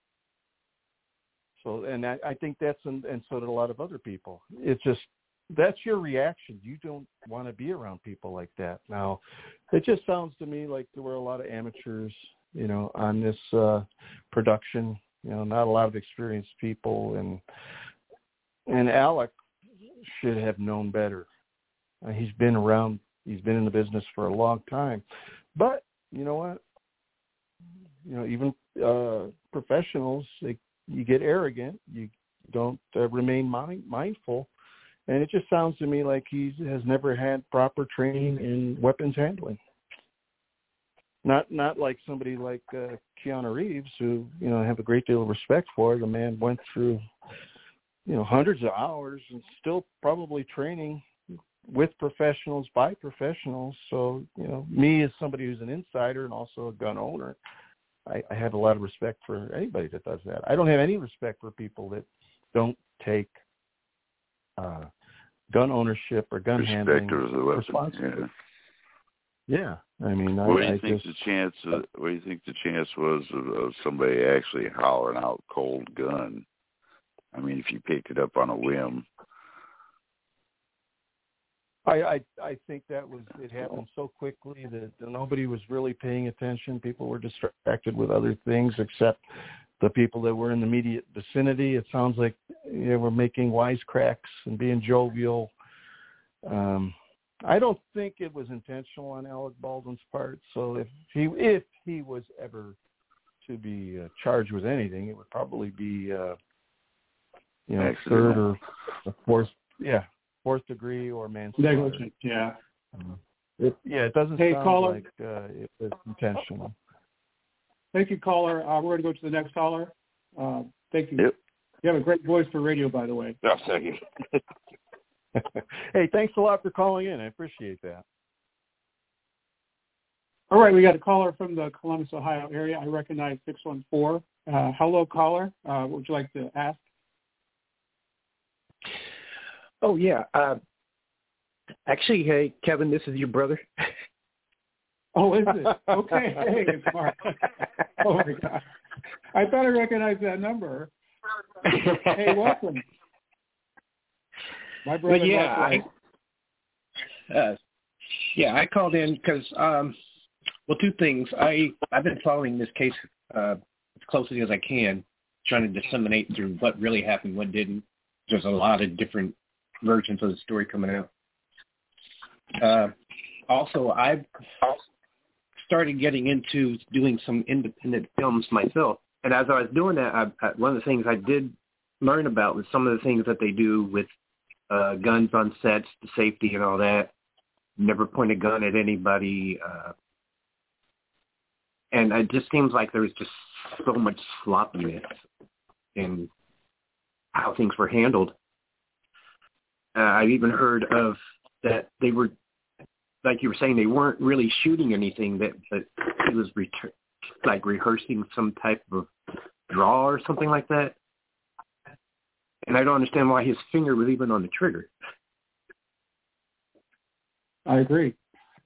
So, and I, I think that's, and, and so did a lot of other people. It's just, that's your reaction. You don't want to be around people like that. Now, it just sounds to me like there were a lot of amateurs, you know, on this uh, production, You know, not a lot of experienced people, and and Alec should have known better. Uh, he's been around. He's been in the business for a long time. But you know what? You know, even uh, professionals, they, you get arrogant. You don't uh, remain mind, mindful. And it just sounds to me like he has never had proper training in weapons handling. Not not like somebody like uh, Keanu Reeves, who, you know, I have a great deal of respect for. The man went through, you know, hundreds of hours and still probably training with professionals, by professionals. So, you know, me as somebody who's an insider and also a gun owner, I, I have a lot of respect for anybody that does that. I don't have any respect for people that don't take uh, gun ownership or gun handling responsibility. Yeah. yeah, I mean, I, what do you I think just, the chance? Of, what do you think the chance was of, of somebody actually hollering out "cold gun"? I mean, if you picked it up on a whim. I, I I think that was it happened so quickly that nobody was really paying attention. People were distracted with other things except the people that were in the immediate vicinity. It sounds like they were making wisecracks and being jovial. Um, I don't think it was intentional on Alec Baldwin's part. So if he if he was ever to be uh, charged with anything, it would probably be uh, you know third or fourth. Yeah. Fourth degree or manslaughter. Negligent, yeah. Uh, it, yeah, it doesn't hey, sound caller. like uh, it was intentional. Thank you, caller. Uh, we're going to go to the next caller. Uh, thank you. Yep. You have a great voice for radio, by the way. Oh, thank you. Hey, thanks a lot for calling in. I appreciate that. All right, we got a caller from the Columbus, Ohio area. I recognize six one four. Uh, hello, caller. Uh, what would you like to ask? Oh, yeah. Uh, actually, hey, Kevin, this is your brother. Oh, is it? Okay. Hey, it's Mark. Oh, my God. I thought I recognized that number. Hey, welcome. My brother. Well, yeah, I, uh, yeah, I called in because, um, well, two things. I, I've been following this case uh, as closely as I can, trying to disseminate through what really happened, what didn't. There's a lot of different versions of the story coming out. Uh, also, I've started getting into doing some independent films myself. And as I was doing that, I, I, one of the things I did learn about was some of the things that they do with uh, guns on sets, the safety and all that. Never point a gun at anybody. Uh, and it just seems like there was just so much sloppiness in how things were handled. Uh, I've even heard of that they were, like you were saying, they weren't really shooting anything, that but he was re- like rehearsing some type of draw or something like that. And I don't understand why his finger was even on the trigger. I agree.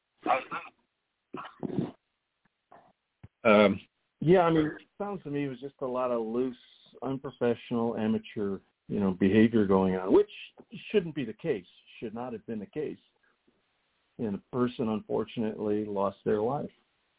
Um, yeah, I mean, it sounds to me it was just a lot of loose, unprofessional, amateur, you know, behavior going on, which shouldn't be the case, should not have been the case. And the person, unfortunately, lost their life.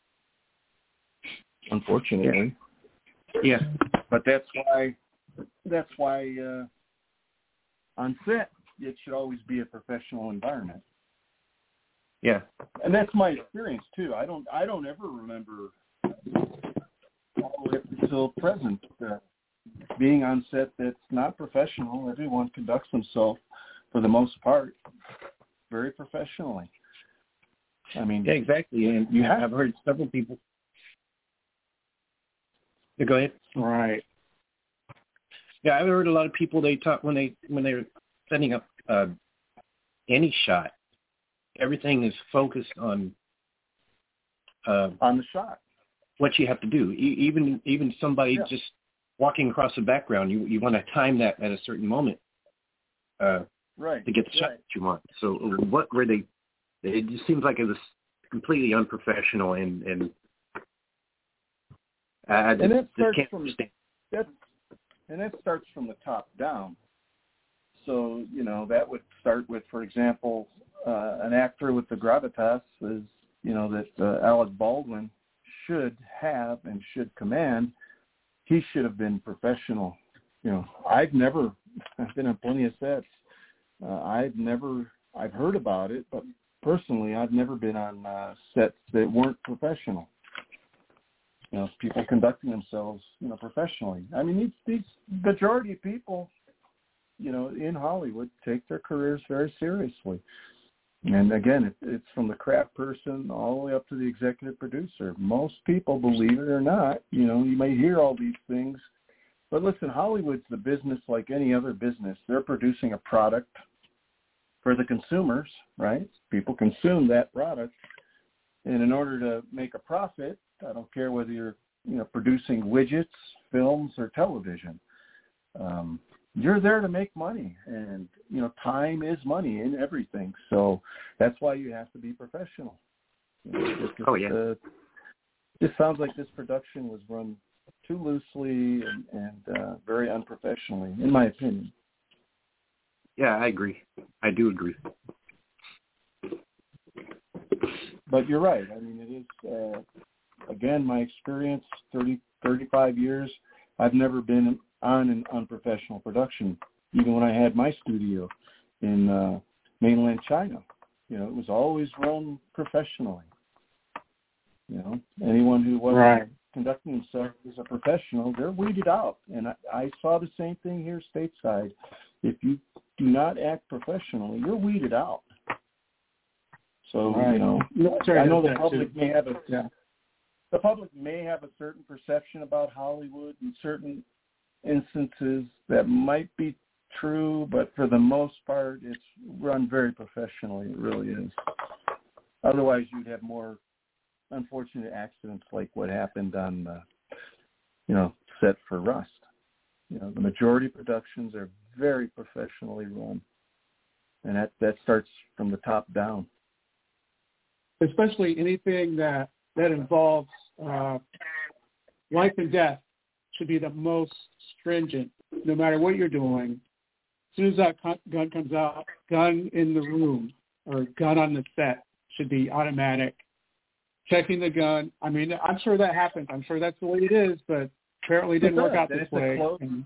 Unfortunately. Yeah. But that's why, that's why uh, on set, it should always be a professional environment. Yeah. And that's my experience, too. I don't, I don't ever remember all the way up until present uh, being on set that's not professional. Everyone conducts themselves, for the most part, very professionally. I mean, yeah, exactly. And you have, I've heard several people. Yeah, go ahead. Right. Yeah, I've heard a lot of people. They talk when they when they're setting up uh, any shot. Everything is focused on uh, on the shot. What you have to do. E- even even somebody yeah. just walking across the background, you you want to time that at a certain moment, uh, right, to get the right. shot that you want. So what were they? It just seems like it was completely unprofessional, and and uh, I just, and that starts just from that, and that starts from the top down. So you know that would start with, for example, uh, an actor with the gravitas is you know that uh, Alec Baldwin should have and should command. he should have been professional. You know, I've never, I've been on plenty of sets. Uh, I've never, I've heard about it, but personally, I've never been on uh, sets that weren't professional. You know, people conducting themselves, you know, professionally. I mean, these, these majority of people, you know, in Hollywood take their careers very seriously. And again, it, it's from the craft person all the way up to the executive producer. Most people, believe it or not, you know, you may hear all these things, but listen, Hollywood's the business like any other business. They're producing a product for the consumers, right? People consume that product. And in order to make a profit, I don't care whether you're, you know, producing widgets, films, or television. Um, you're there to make money, and, you know, time is money in everything. So that's why you have to be professional. You know, it's just, oh, yeah. Uh, this sounds like this production was run too loosely and, and uh, very unprofessionally, in my opinion. Yeah, I agree. I do agree. But you're right. I mean, it is, uh, again, my experience, thirty, thirty-five years, I've never been on an unprofessional production, even when I had my studio in uh, mainland China. You know, it was always run professionally. You know, anyone who wasn't right. conducting himself as a professional, they're weeded out. And I, I saw the same thing here stateside. If you do not act professionally, you're weeded out. So, right. you know, Sorry, I know the that public too. may have a yeah. the public may have a certain perception about Hollywood in certain instances that might be true, but for the most part, it's run very professionally. It really is. Otherwise, you'd have more unfortunate accidents like what happened on the, you know, set for Rust. You know, the majority of productions are very professionally run, and that, that starts from the top down. Especially anything that, that involves uh, life and death should be the most stringent, no matter what you're doing. As soon as that gun comes out, gun in the room or gun on the set should be automatic. Checking the gun. I mean, I'm sure that happens. I'm sure that's the way it is, but apparently it didn't work out this way. Closed, and,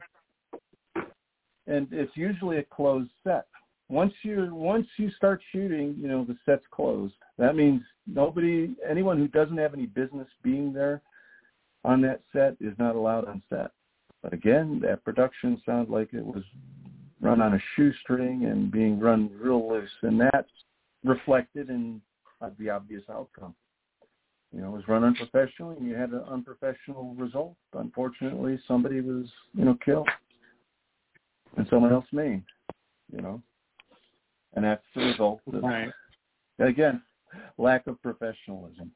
and it's usually a closed set. Once you once you start shooting, you know, the set's closed. That means nobody, anyone who doesn't have any business being there on that set is not allowed on set. But again, that production sounds like it was run on a shoestring and being run real loose, and that's reflected in the obvious outcome. You know, it was run unprofessionally, and you had an unprofessional result. Unfortunately, somebody was, you know, killed, and someone else maimed, you know. And that's the result of, right. again, lack of professionalism.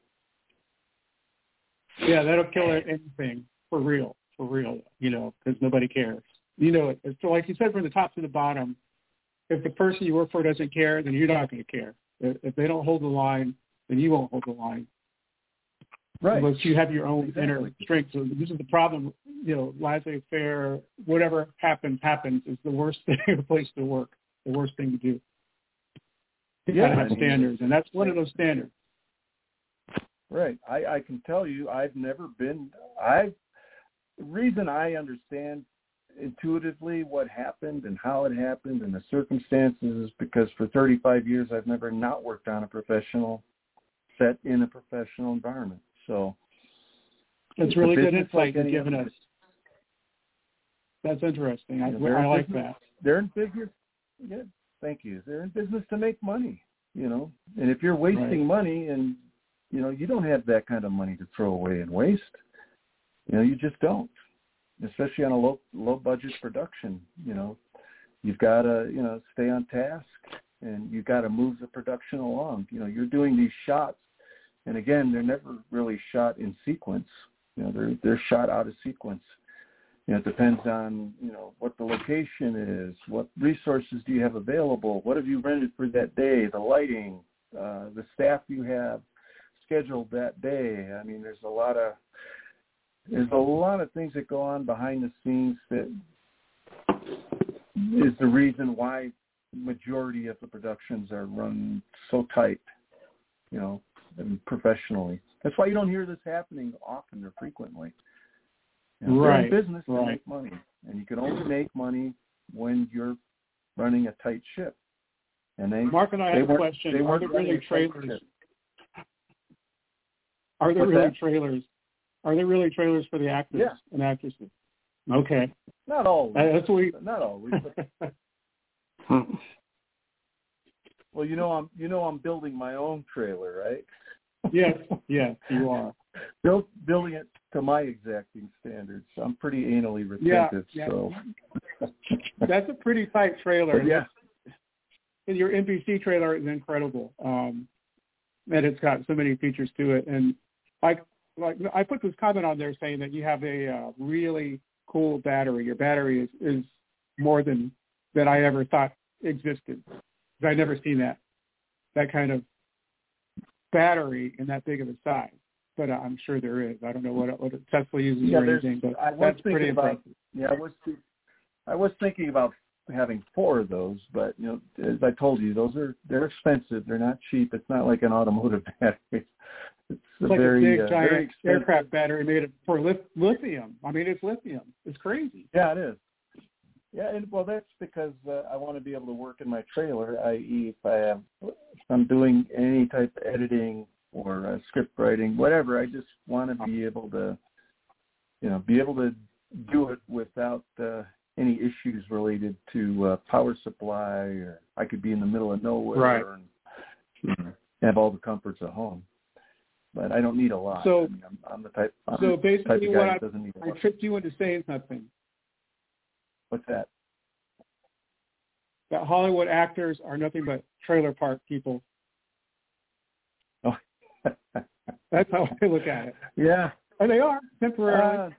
Yeah, that'll kill anything, for real, for real, you know, because nobody cares. You know, it's like you said, from the top to the bottom, if the person you work for doesn't care, then you're not going to care. If they don't hold the line, then you won't hold the line. Right. Unless you have your own exactly. inner strength. So this is the problem, you know, laissez-faire, whatever happens, happens is the worst thing, a place to work, the worst thing to do. You yeah, got to have I mean, standards, and that's one of those standards. Right. I, I can tell you I've never been, I, the reason I understand intuitively what happened and how it happened and the circumstances is because for thirty-five years I've never not worked on a professional set in a professional environment. So it's really good insight like you've given us. That's interesting. I, you know, I like business, that. They're in business. Yeah, thank you. They're in business to make money, you know. And if you're wasting right. money and, you know, you don't have that kind of money to throw away and waste, you know, you just don't. Especially on a low low budget production, you know. You've got to, you know, stay on task and you've got to move the production along. You know, you're doing these shots. And again, they're never really shot in sequence. You know, they're they're shot out of sequence. You know, it depends on, you know, what the location is, what resources do you have available, what have you rented for that day, the lighting, uh, the staff you have scheduled that day. I mean, there's a lot of there's a lot of things that go on behind the scenes that is the reason why majority of the productions are run so tight, you know, and professionally. That's why you don't hear this happening often or frequently. You know, right. They're in business right. to make money, and you can only make money when you're running a tight ship. And they, Mark and I have a question. Are there really trailers? Are there What's really that? trailers? Are there really trailers for the actors yeah. and actresses? Okay. Not always. Uh, that's what we... Not always. But... well, you know, I'm you know I'm building my own trailer, right? yes, yes, you are. Build, building it to my exacting standards. I'm pretty anally retentive, yeah, yeah. so that's a pretty tight trailer. But yeah. And your N B C trailer is incredible, um, and it's got so many features to it. And I like I put this comment on there saying that you have a uh, really cool battery. Your battery is, is more than that I ever thought existed. I've never seen that that kind of battery in that big of a size. But uh, I'm sure there is. I don't know what what Tesla uses yeah, or anything, but I was that's thinking pretty about, impressive. Yeah, I was I was thinking about having four of those, but you know, as I told you, those are they're expensive. They're not cheap. It's not like an automotive battery. It's, it's a like very, a big uh, giant very aircraft battery made for lithium. I mean, it's lithium. It's crazy. Yeah, it is. Yeah, and well, that's because uh, I want to be able to work in my trailer. that is, if I am, if I'm doing any type of editing or uh, script writing, whatever, I just want to be able to, you know, be able to do it without uh, any issues related to uh, power supply, or I could be in the middle of nowhere right. and you know, have all the comforts at home. But I don't need a lot. So, I mean, I'm, I'm the type. I'm so the basically, type of guy what that I, doesn't need a I lot. tricked you into saying something. What's that? That Hollywood actors are nothing but trailer park people. Oh. That's how I look at it. Yeah. And they are, temporarily.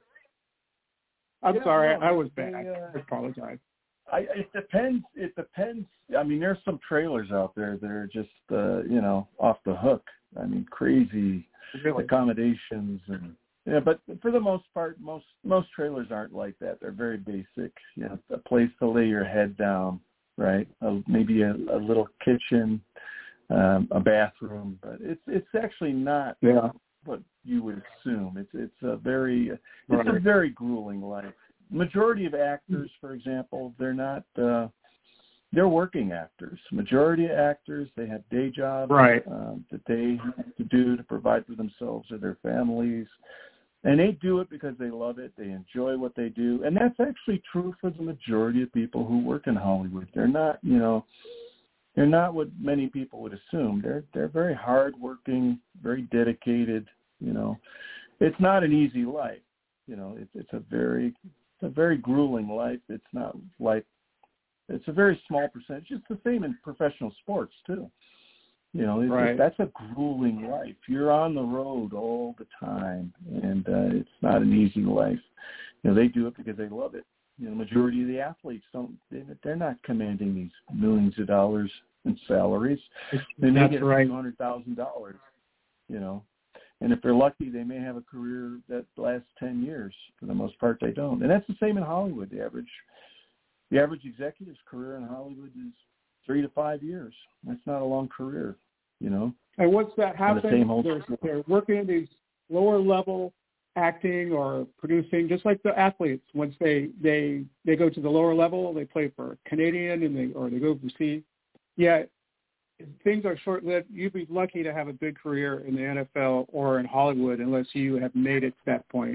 Uh, I'm yeah, sorry, no, I was they, bad. uh, I apologize. I, it depends. It depends. I mean, there's some trailers out there that are just, uh, you know, off the hook. I mean, crazy really? accommodations and yeah. But for the most part, most most trailers aren't like that. They're very basic. You know, a place to lay your head down, right? A, maybe a, a little kitchen, um, a bathroom, but it's it's actually not yeah. what you would assume. It's it's a very it's right. a very grueling life. Majority of actors, for example, they're not uh, they're working actors. Majority of actors, they have day jobs right. um, that they have to do to provide for themselves or their families. And they do it because they love it. They enjoy what they do. And that's actually true for the majority of people who work in Hollywood. They're not, you know, they're not what many people would assume. They're they're very hardworking, very dedicated, you know. It's not an easy life. You know, it's it's a very it's a very grueling life. It's not like it's a very small percentage. It's the same in professional sports too. You know, it's, right. that's a grueling life. You're on the road all the time, and uh, it's not an easy life. You know, they do it because they love it. You know, the majority of the athletes don't. They, they're not commanding these millions of dollars in salaries. They may That's get right. a few hundred thousand dollars. You know, and if they're lucky, they may have a career that lasts ten years. For the most part, they don't. And that's the same in Hollywood. The average, the average executive's career in Hollywood is three to five years. That's not a long career, you know. And once that happens, the same old they're, they're working in these lower level acting or producing, just like the athletes. Once they, they, they go to the lower level, they play for Canadian and they or they go overseas. Yeah, things are short-lived. You'd be lucky to have a big career in the N F L or in Hollywood unless you have made it to that point.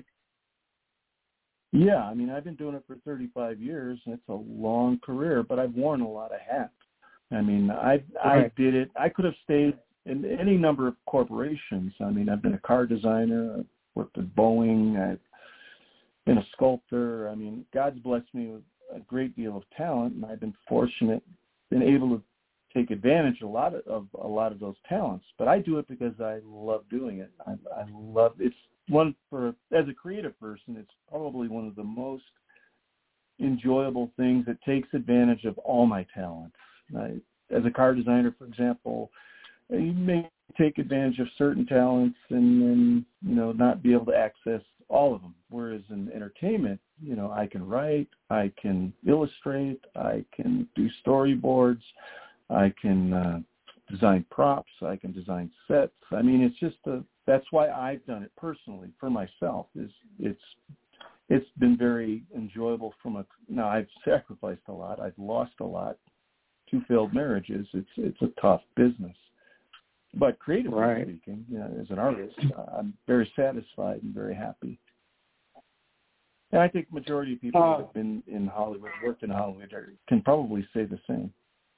Yeah, I mean, I've been doing it for thirty-five years. And it's a long career, but I've worn a lot of hats. I mean, I Right. I did it. I could have stayed in any number of corporations. I mean, I've been a car designer. I've worked at Boeing. I've been a sculptor. I mean, God's blessed me with a great deal of talent, and I've been fortunate, been able to take advantage of a lot of, of a lot of those talents. But I do it because I love doing it. I, I love it's one for as a creative person. It's probably one of the most enjoyable things that takes advantage of all my talents. I, as a car designer, for example, you may take advantage of certain talents and then, you know, not be able to access all of them. Whereas in entertainment, you know, I can write, I can illustrate, I can do storyboards, I can uh, design props, I can design sets. I mean, it's just a, that's why I've done it personally for myself. Is it's it's been very enjoyable from a, now I've sacrificed a lot. I've lost a lot. Two failed marriages. It's, it's a tough business. But creatively right. speaking, you know, as an artist, I'm very satisfied and very happy. And I think majority of people uh, that have been in Hollywood, worked in Hollywood, can probably say the same.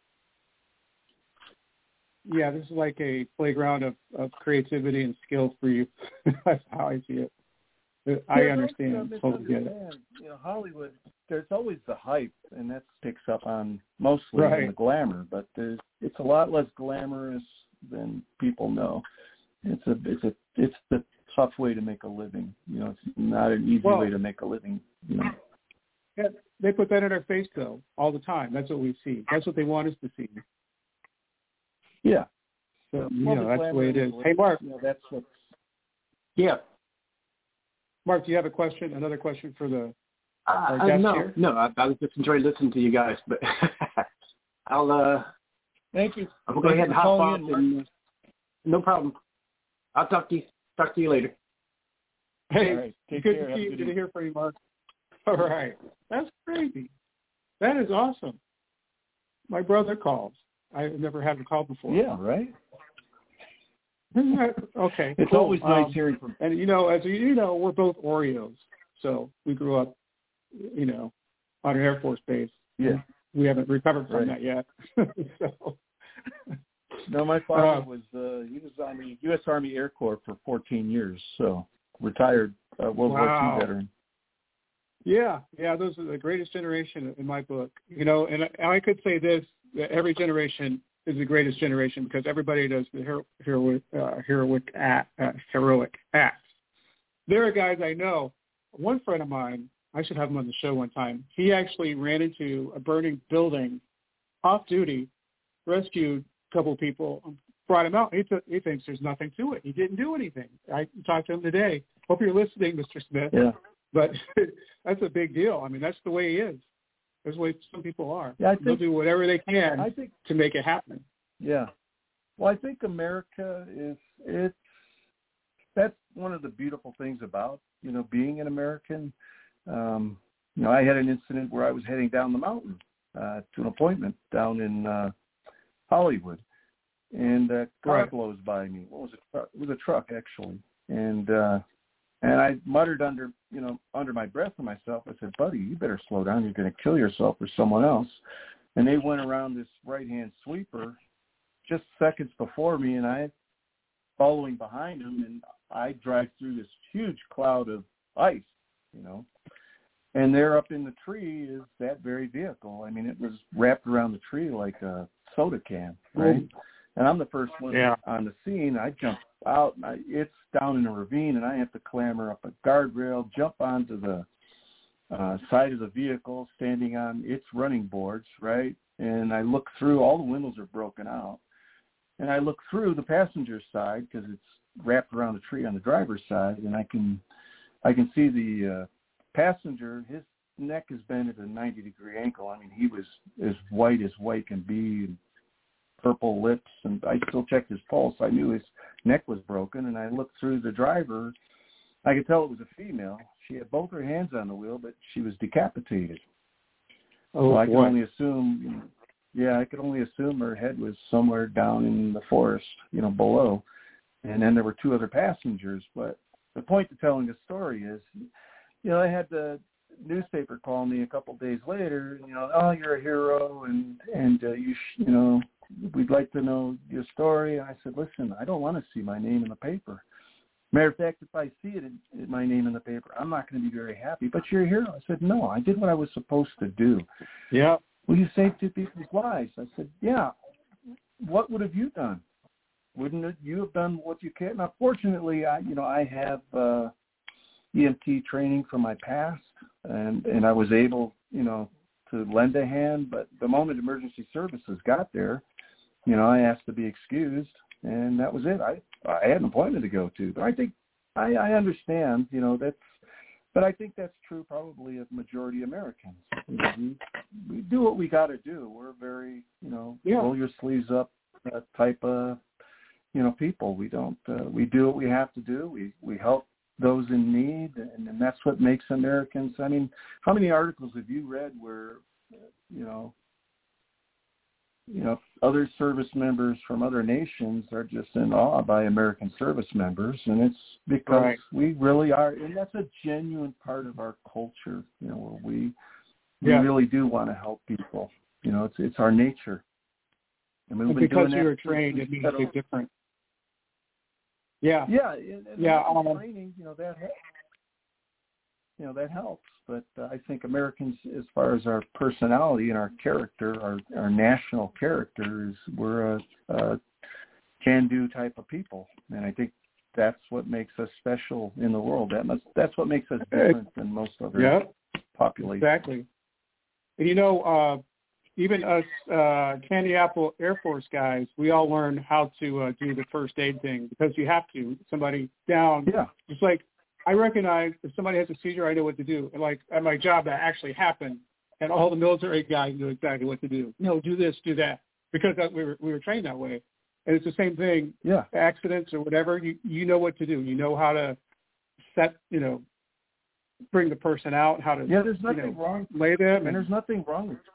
Yeah, this is like a playground of, of creativity and skill for you. That's how I see it. I yeah, understand. You know, totally get it. You know, Hollywood, there's always the hype, and that picks up on mostly right. on the glamour, but there's, it's a lot less glamorous than people know. It's a, it's a, it's the tough way to make a living. You know, it's not an easy well, way to make a living. You know. Yeah, they put that in our face though all the time. That's what we see. That's what they want us to see. Yeah. So you well, know that's the way it is. Hey, Mark. You know, that's what's. Yeah. Mark, do you have a question? Another question for the uh, our guest no, here? No, I, I was just enjoying listening to you guys, but I'll. uh Thank you. I'm gonna go ahead and hop off. And, uh, no problem. I'll talk to you. Talk to you later. Hey, right, good care. to see you. Good to hear from you, Mark. All right, that's crazy. That is awesome. My brother calls. I've never had him call before. Yeah, right. Okay, it's cool. always nice um, hearing from. And you know, as you know, we're both Oreos, so we grew up, you know, on an Air Force base. Yeah, we haven't recovered from right. that yet. so. No, my father uh, was uh, he was on the U S Army Air Corps for fourteen years, so retired uh, World wow. War Two veteran. Yeah, yeah, those are the greatest generation in my book. You know, and I, I could say this: that every generation is the greatest generation because everybody does the hero, heroic, uh, heroic act, uh, heroic acts. There are guys I know. One friend of mine, I should have him on the show one time. He actually ran into a burning building, off duty, rescued a couple of people, brought him out. He, th- he thinks there's nothing to it. He didn't do anything. I talked to him today. Hope you're listening, Mister Smith. Yeah. But that's a big deal. I mean, that's the way he is. That's the way some people are. Yeah, I think, they'll do whatever they can I think, to make it happen. Yeah. Well, I think America is, it's, that's one of the beautiful things about, you know, being an American. Um, you know, I had an incident where I was heading down the mountain uh, to an appointment down in uh, Hollywood, and a car right. blows by me. What was it? It was a truck, actually. And, uh, And I muttered under, you know, under my breath to myself, I said, buddy, you better slow down. You're going to kill yourself or someone else. And they went around this right-hand sweeper just seconds before me, and I following behind them, and I drive through this huge cloud of ice, you know. And there up in the tree is that very vehicle. I mean, it was wrapped around the tree like a soda can, right? Mm-hmm. And I'm the first one yeah. on the scene. I jump out, and I, it's down in a ravine, and I have to clamber up a guardrail, jump onto the uh, side of the vehicle, standing on its running boards, right? And I look through, all the windows are broken out. And I look through the passenger side because it's wrapped around the tree on the driver's side, and I can I can see the uh, passenger, his neck is bent at a ninety-degree angle. I mean, he was as white as white can be, and purple lips, and I still checked his pulse. I knew his neck was broken, and I looked through the driver. I could tell it was a female. She had both her hands on the wheel, but she was decapitated. Oh, so I could boy. only assume, you know, yeah, I could only assume her head was somewhere down in the forest, you know, below. And then there were two other passengers. But the point to telling the story is, you know, I had the newspaper call me a couple of days later, you know, oh, you're a hero, and and uh, you sh- you know, we'd like to know your story. And I said, listen, I don't want to see my name in the paper. Matter of fact, if I see it, in, in my name in the paper, I'm not going to be very happy. But you're a hero. I said, no, I did what I was supposed to do. Yeah. Well, you saved two people's lives. I said, yeah. What would have you done? Wouldn't you have done what you can? Now, fortunately, I, you know, I have uh, E M T training from my past, and, and I was able, you know, to lend a hand. But the moment emergency services got there, you know, I asked to be excused, and that was it. I I had an appointment to go to. But I think I, I understand, you know, that's, but I think that's true probably of majority Americans. You know, we, we do what we got to do. We're very, you know, yeah. roll your sleeves up type of, you know, people. We don't, uh, we do what we have to do. We we help those in need, and, and that's what makes Americans. I mean, how many articles have you read where, you know, you know, other service members from other nations are just in awe by American service members, and it's because right. we really are, and that's a genuine part of our culture, you know, where we we yeah. really do want to help people. You know, it's it's our nature. And, we've and been because doing you were that trained, it means it's different. Yeah, yeah, and, and yeah. Um, Um, training, you know, that you know that helps. But uh, I think Americans, as far as our personality and our character, our our national character, is we're a, a can-do type of people, and I think that's what makes us special in the world. That must that's what makes us different than most other yeah, populations. Exactly. And you know, uh, even us uh, Candy Apple Air Force guys, we all learn how to uh, do the first aid thing because you have to. Somebody down. Yeah. It's like I recognize if somebody has a seizure, I know what to do. And like at my job, that actually happened, and all the military guys knew exactly what to do. No, do this, do that, because that, we were we were trained that way. And it's the same thing. Yeah. Accidents or whatever, you you know what to do. You know how to set, you know, bring the person out, how to yeah. There's nothing you know, wrong. lay them, and and there's nothing wrong with.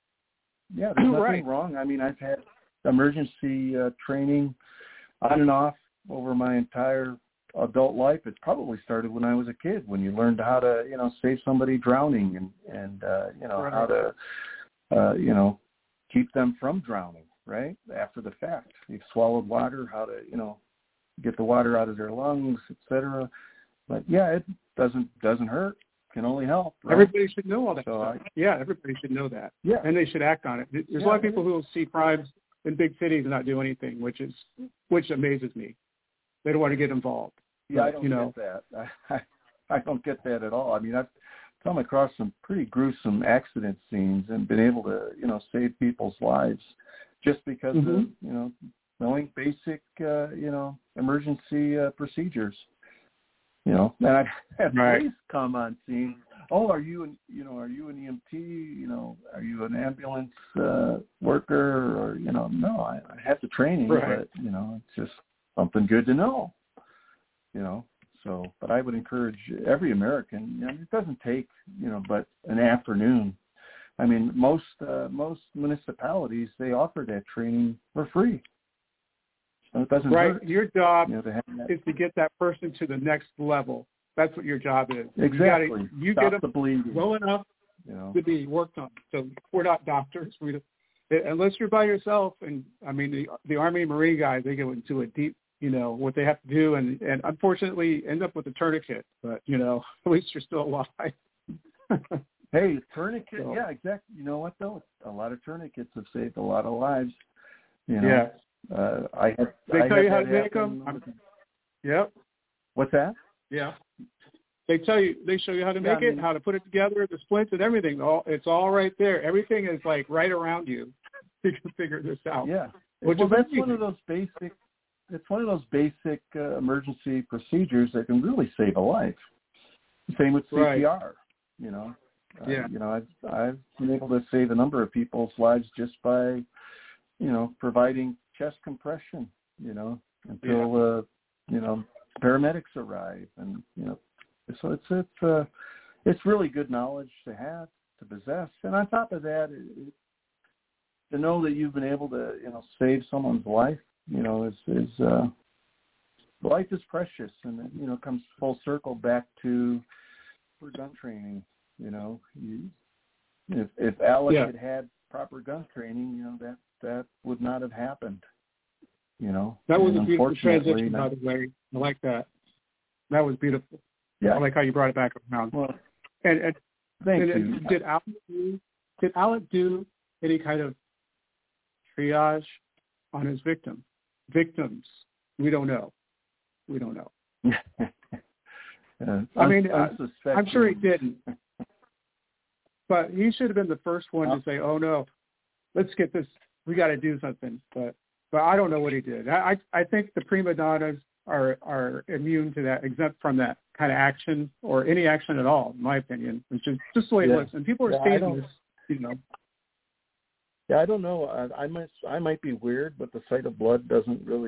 Yeah, there's nothing right. wrong. I mean, I've had emergency uh, training on and off over my entire adult life. It probably started when I was a kid, when you learned how to, you know, save somebody drowning and, and uh, you know, right. how to, uh, you know, keep them from drowning, right, after the fact. You've swallowed water, how to, you know, get the water out of their lungs, et cetera. But, yeah, it doesn't doesn't hurt. Can only help. Right? Everybody should know all that so stuff. I, yeah, everybody should know that. Yeah. And they should act on it. There's yeah, a lot of people who will see crimes in big cities and not do anything, which is which amazes me. They don't want to get involved. Yeah, but, I don't you know. get that. I, I don't get that at all. I mean, I've come across some pretty gruesome accident scenes and been able to, you know, save people's lives just because mm-hmm. of, you know, knowing basic, uh, you know, emergency uh, procedures. You know, and I've had right. police come on scene. Oh, are you an, you know, are you an E M T? You know, are you an ambulance uh, worker? Or, you know, no, I, I have the training, right. but, you know, it's just something good to know. You know, so, but I would encourage every American, you know, it doesn't take, you know, but an afternoon. I mean, most, uh, most municipalities, they offer that training for free. So it doesn't right. hurt. Your job you know, to have that. is to get that person to the next level. That's what your job is. Exactly. You, gotta, you Stop get them the bleeding. well enough you know. to be worked on. So we're not doctors. We don't, unless you're by yourself. And I mean, the, the Army and Marine guys, they go into a deep, you know, what they have to do, and, and unfortunately end up with a tourniquet. But, you know, at least you're still alive. Hey, tourniquet, so. yeah, exactly. You know what, though? A lot of tourniquets have saved a lot of lives. You know? Yeah. Uh, I had, they I tell had you how to that make happen. them. I'm, yep. What's that? Yeah. They tell you, they show you how to make yeah, I mean, it, how to put it together, the splints and everything. All It's all right there. Everything is like right around you. You can figure this out. Yeah. Which well, is that's amazing. one of those basic, it's one of those basic uh, emergency procedures that can really save a life. Same with C P R, right. you know. Uh, yeah. You know, I've, I've been able to save a number of people's lives just by, you know, providing chest compression, you know, until, yeah. uh, you know, paramedics arrive. And, you know, so it's, it's, uh, it's really good knowledge to have, to possess. And on top of that, it, it, to know that you've been able to, you know, save someone's life, you know, is, is uh, life is precious. And, it, you know, comes full circle back to for gun training. You know, you, if, if Alec yeah. had had proper gun training, you know, that, that would not have happened, you know. That was and a beautiful transition, not, by the way. I like that. That was beautiful. Yeah. I like how you brought it back around. Well, and, and, thank and, you. and did Alec do, did Alec do any kind of triage on his victim? Victims, we don't know. We don't know. uh, I mean, uh, unsuspecting. I'm sure he didn't. But he should have been the first one to say, "Oh no, let's get this. We got to do something." But but I don't know what he did. I I think the prima donnas are are immune to that, exempt from that kind of action or any action at all, in my opinion. Which is just the way yeah. it looks. And people are yeah, seeing this, you know. Yeah, I don't know. I, I might I might be weird, but the sight of blood doesn't really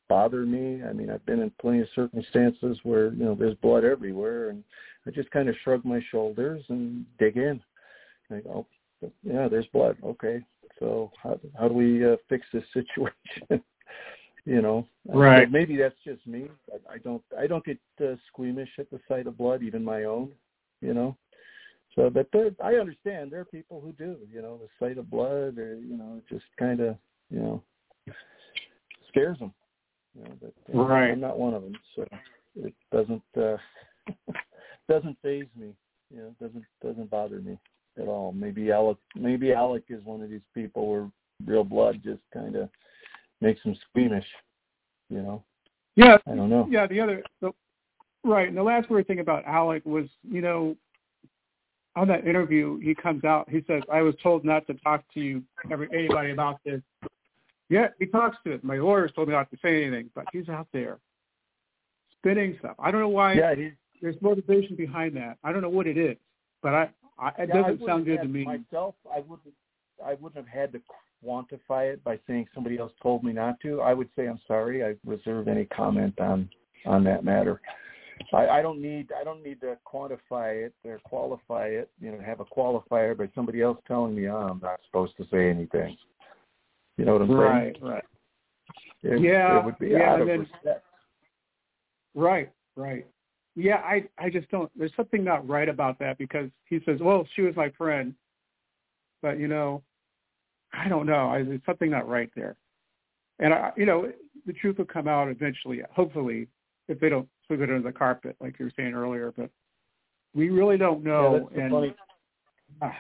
bother me. I mean, I've been in plenty of circumstances where, you know, there's blood everywhere, and I just kind of shrug my shoulders and dig in. I go, oh, yeah, there's blood. Okay, so how, how do we uh, fix this situation? You know, right? So maybe that's just me. I, I don't, I don't get uh, squeamish at the sight of blood, even my own. You know, so but there, I understand there are people who do. You know, the sight of blood, or you know, it just kind of, you know, scares them. You know, but uh, right. I'm not one of them, so it doesn't uh, doesn't faze me. You know, it doesn't doesn't bother me at all. Maybe Alec, maybe Alec is one of these people where real blood just kind of makes him squeamish, you know? Yeah. I don't know. Yeah, the other, the, right, and the last weird thing about Alec was, you know, on that interview, he comes out, he says, I was told not to talk to you, every, anybody about this. Yeah, he talks to it. My lawyers told me not to say anything, but he's out there spinning stuff. I don't know why yeah, he's, there's motivation behind that. I don't know what it is, but I, I it yeah, doesn't I sound good have, to me. Myself, I wouldn't, I wouldn't have had to quantify it by saying somebody else told me not to. I would say I'm sorry. I reserve any comment on on that matter. I, I don't need I don't need to quantify it or qualify it. You know, have a qualifier by somebody else telling me, oh, I'm not supposed to say anything. You know what I'm right, saying? Right. It, yeah. It would be yeah. out of then, respect. Right. Right. Yeah. I I just don't. There's something not right about that, because he says, well, she was my friend, but you know. I don't know. I, there's something not right there. And, I, you know, the truth will come out eventually, hopefully, if they don't sweep it under the carpet, like you were saying earlier. But we really don't know. Yeah, that's the and funny, ah,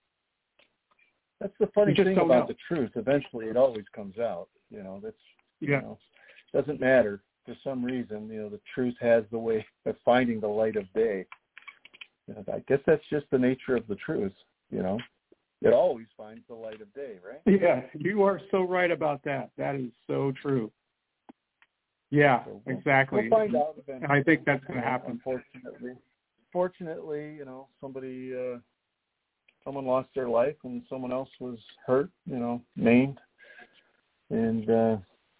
that's the funny thing about know. the truth. Eventually, it always comes out. You know, that's, yeah. you know, doesn't matter. For some reason, you know, the truth has the way of finding the light of day. You know, I guess that's just the nature of the truth, you know. It always finds the light of day, right? Yeah, you are so right about that. That is so true. Yeah, so we'll, exactly. We'll find out eventually. And I think that's going to happen. Unfortunately, fortunately, you know, somebody, uh, someone lost their life and someone else was hurt, you know, maimed. And, uh,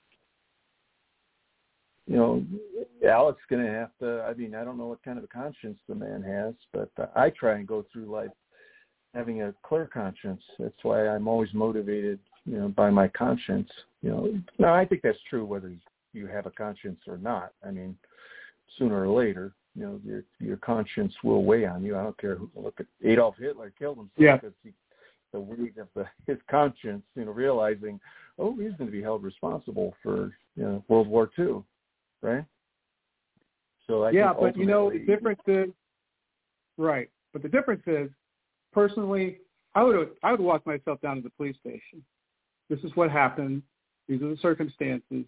you know, Alec's going to have to, I mean, I don't know what kind of a conscience the man has, but uh, I try and go through life having a clear conscience. That's why I'm always motivated, you know, by my conscience. You know, now I think that's true whether you have a conscience or not. I mean, sooner or later, you know, your your conscience will weigh on you. I don't care who. Look at Adolf Hitler killed himself yeah. because he, the weight of the, his conscience, you know, realizing, oh, he's going to be held responsible for, you know, World War Two, right? So I yeah, think but you know, the ultimately, difference is right. But the difference is, personally, I would I would walk myself down to the police station. This is what happened. These are the circumstances.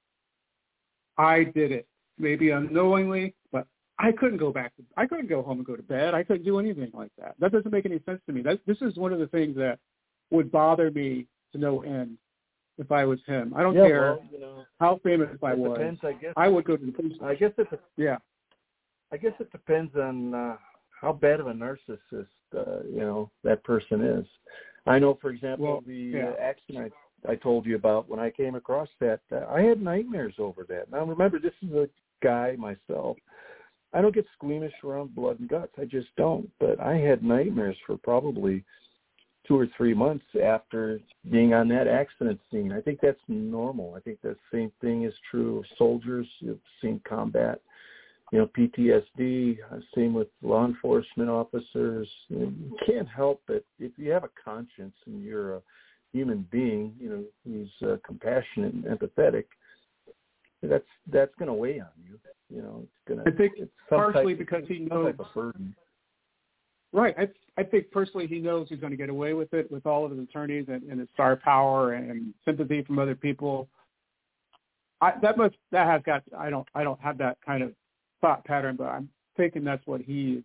I did it, maybe unknowingly, but I couldn't go back. To, I couldn't go home and go to bed. I couldn't do anything like that. That doesn't make any sense to me. That, this is one of the things that would bother me to no end if I was him. I don't yeah, care well, you know, how famous I it was. Depends, I guess. I would go to the police station. I guess it. Yeah. I guess it depends on uh, how bad of a narcissist uh, you know that person is. I know, for example, well, the yeah. uh, accident I, I told you about when I came across that. Uh, I had nightmares over that. Now, remember, this is a guy myself. I don't get squeamish around blood and guts. I just don't. But I had nightmares for probably two or three months after being on that accident scene. I think that's normal. I think the same thing is true of soldiers. You've seen combat. You know, P T S D, I've seen with law enforcement officers. You know, you can't help it. If you have a conscience and you're a human being, you know, who's uh, compassionate and empathetic, that's that's going to weigh on you. You know, it's going to. I think it's partially type, because he some knows. type of burden. Right. I I think personally he knows he's going to get away with it with all of his attorneys and, and his star power and sympathy from other people. I, that must that has got. I don't I don't have that kind of thought pattern, but I'm thinking that's what he is.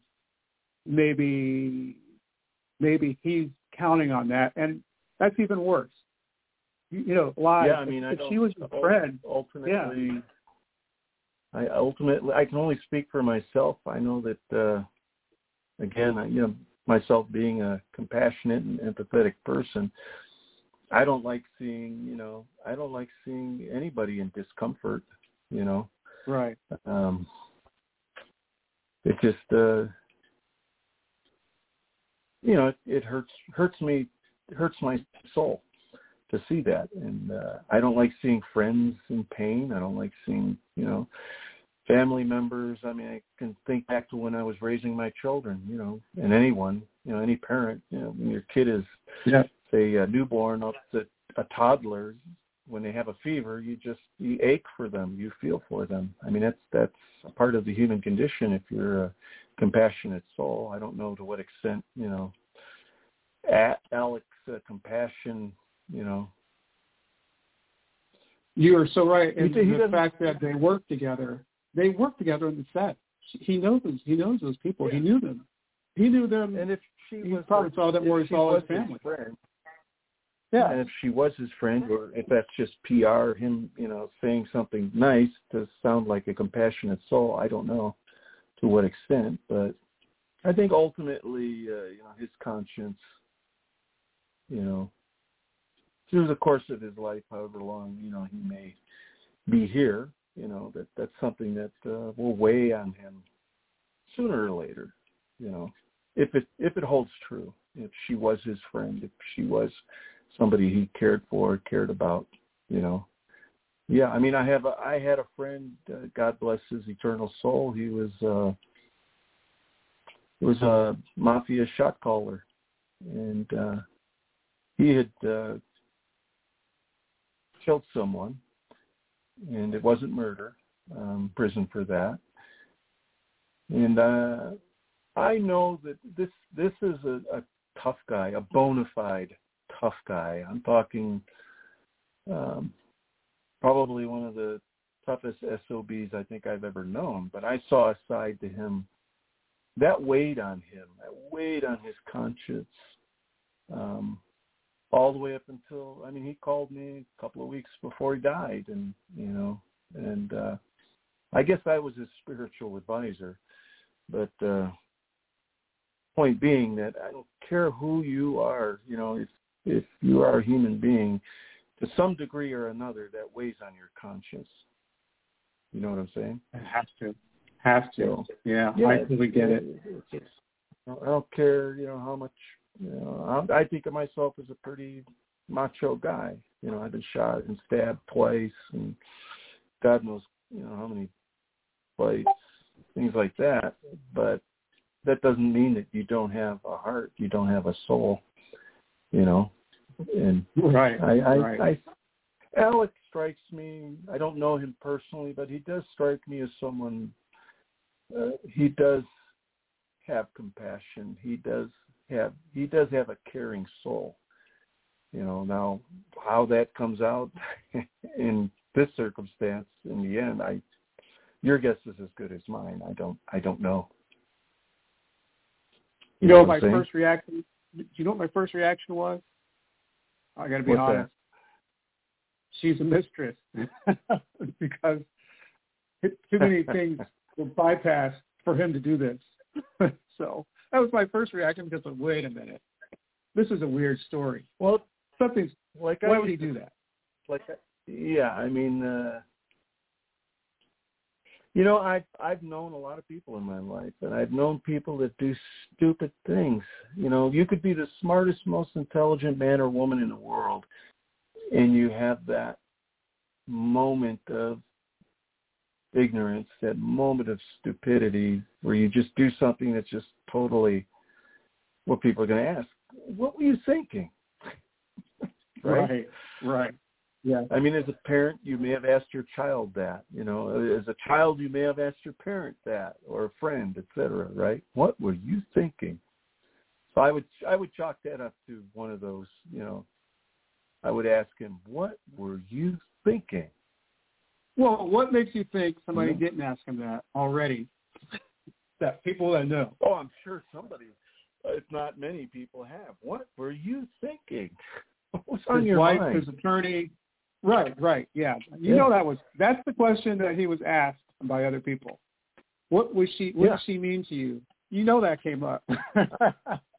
Maybe, maybe he's counting on that, and that's even worse. You, you know, lies. Yeah, I mean, if, I if she was your friend, ultimately, yeah. I ultimately, I can only speak for myself. I know that, uh, again, I, you know, myself being a compassionate and empathetic person, I don't like seeing, you know, I don't like seeing anybody in discomfort, you know. Right. Um, it just, uh, you know, it, it hurts hurts me, it hurts my soul to see that. And uh, I don't like seeing friends in pain. I don't like seeing, you know, family members. I mean, I can think back to when I was raising my children, you know, and anyone, you know, any parent, you know, when your kid is, yeah. say, a newborn up to a toddler, when they have a fever, you just, you ache for them. You feel for them. I mean, that's, that's a part of the human condition if you're a compassionate soul. I don't know to what extent, you know, Alec's uh, compassion, you know. You are so right. And he, he the fact that they work together, they work together in the set. He knows he knows those people. Yeah. He knew them. He knew them. And if she he was probably saw them more. He saw his family. His friend, yeah. And if she was his friend, or if that's just P R, him, you know, saying something nice to sound like a compassionate soul, I don't know to what extent. But I think ultimately, uh, you know, his conscience, you know, through the course of his life, however long, you know, he may be here, you know, that that's something that uh, will weigh on him sooner or later, you know, if it if it holds true, if she was his friend, if she was somebody he cared for, cared about, you know. Yeah, I mean, I have a, I had a friend, uh, God bless his eternal soul. He was uh, he was a mafia shot caller, and uh, he had uh, killed someone, and it wasn't murder, um, prison for that. And uh, I know that this this is a, a tough guy, a bona fide tough guy. I'm talking um, probably one of the toughest S O Bs I think I've ever known. But I saw a side to him that weighed on him, that weighed on his conscience. Um, all the way up until, I mean, he called me a couple of weeks before he died, and, you know, and uh, I guess I was his spiritual advisor. But uh, point being that I don't care who you are, you know, if, if you are a human being, to some degree or another, that weighs on your conscience. You know what I'm saying? It has to. Has to. So, yeah, yeah, I totally get it. It's, I don't care, you know, how much. You know, I think of myself as a pretty macho guy. You know, I've been shot and stabbed twice, and God knows, you know, how many fights, things like that. But that doesn't mean that you don't have a heart, you don't have a soul. You know, and right, I, I, right. I, Alec strikes me. I don't know him personally, but he does strike me as someone. Uh, he does have compassion. He does. Have, he does have a caring soul, you know. Now, how that comes out in this circumstance, in the end, I, your guess is as good as mine. I don't, I don't know. You, you know, know my saying? first reaction. Do you know what my first reaction was? I got to be What's honest. That? She's a mistress because too many things were bypassed for him to do this. So. That was my first reaction because of, wait a minute, this is a weird story. Well, something's like why I, would he do that? Like, yeah, I mean, uh, you know, I've I've known a lot of people in my life, and I've known people that do stupid things. You know, you could be the smartest, most intelligent man or woman in the world, and you have that moment of ignorance, that moment of stupidity where you just do something that's just totally what people are going to ask. What were you thinking? right? Right, right. Yeah. I mean, as a parent, you may have asked your child that. You know, as a child, you may have asked your parent that, or a friend, et cetera, right? What were you thinking? So I would I would chalk that up to one of those, you know, I would ask him, what were you thinking? Well, what makes you think somebody mm-hmm. didn't ask him that already? That people that know. Oh, I'm sure somebody, if not many people have. What were you thinking? What's on his your wife, mind? His attorney. Right, right, yeah. You yeah. know that was that's the question that he was asked by other people. What was she? What yeah. did she mean to you? You know that came up.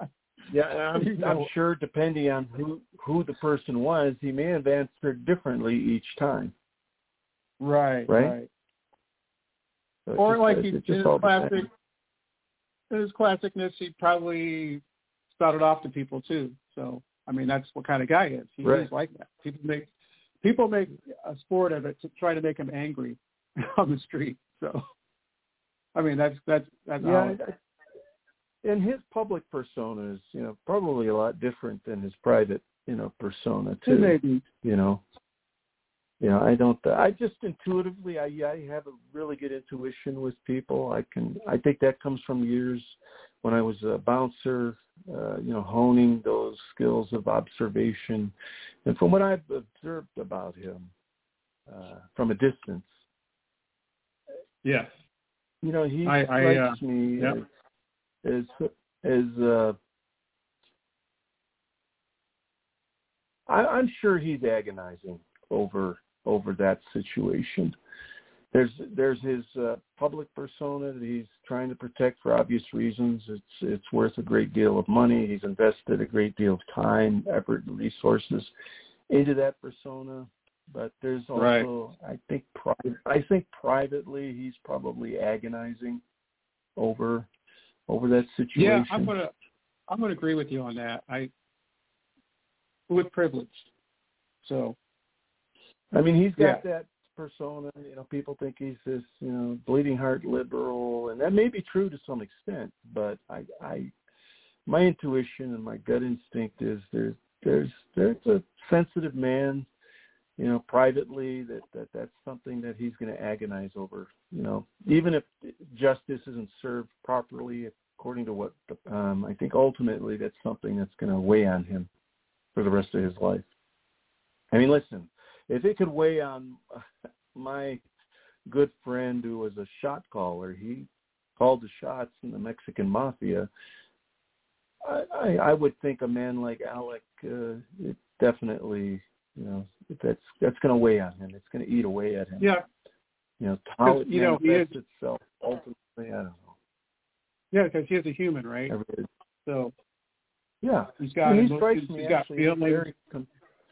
Yeah, I'm, you know, I'm sure depending on who, who the person was, he may have answered differently each time. Right, right. right. So or just, like uh, he, in his all classic, depends. in his classicness, he probably spouted off to people too. So, I mean, that's what kind of guy he is. He right. is like that. People make people make a sport of it to try to make him angry on the street. So, I mean, that's that's that's yeah. how. And his public persona is, you know, probably a lot different than his private, you know, persona too. Maybe. You know, you know, I don't. I just intuitively, I, I have a really good intuition with people. I can. I think that comes from years when I was a bouncer. Uh, you know, honing those skills of observation, and from what I've observed about him uh, from a distance. Yeah. You know, he I, strikes I, uh, me yep. as. Is is uh, I, I'm sure he's agonizing over over that situation. There's there's his uh, public persona that he's trying to protect for obvious reasons. It's it's worth a great deal of money. He's invested a great deal of time, effort, and resources into that persona. But there's also, right. I think, pri- I think privately he's probably agonizing over. over that situation. Yeah, I'm gonna I'm gonna agree with you on that. I with privilege. So I mean he's got yeah. that persona, you know, people think he's this, you know, bleeding heart liberal, and that may be true to some extent, but I I my intuition and my gut instinct is there's there's there's a sensitive man, you know, privately that, that that's something that he's going to agonize over, you know, even if justice isn't served properly according to what um, I think ultimately that's something that's going to weigh on him for the rest of his life. I mean, listen, if it could weigh on my good friend who was a shot caller, he called the shots in the Mexican mafia, I, I, I would think a man like Alec, uh, it definitely, you know, that's that's going to weigh on him. It's going to eat away at him. Yeah. You know, how it you know, manifests he is, itself ultimately, I don't know. Yeah, because he is a human, right? Everybody. So yeah, he's got he emotions, strikes me he's got actually feelings. very com-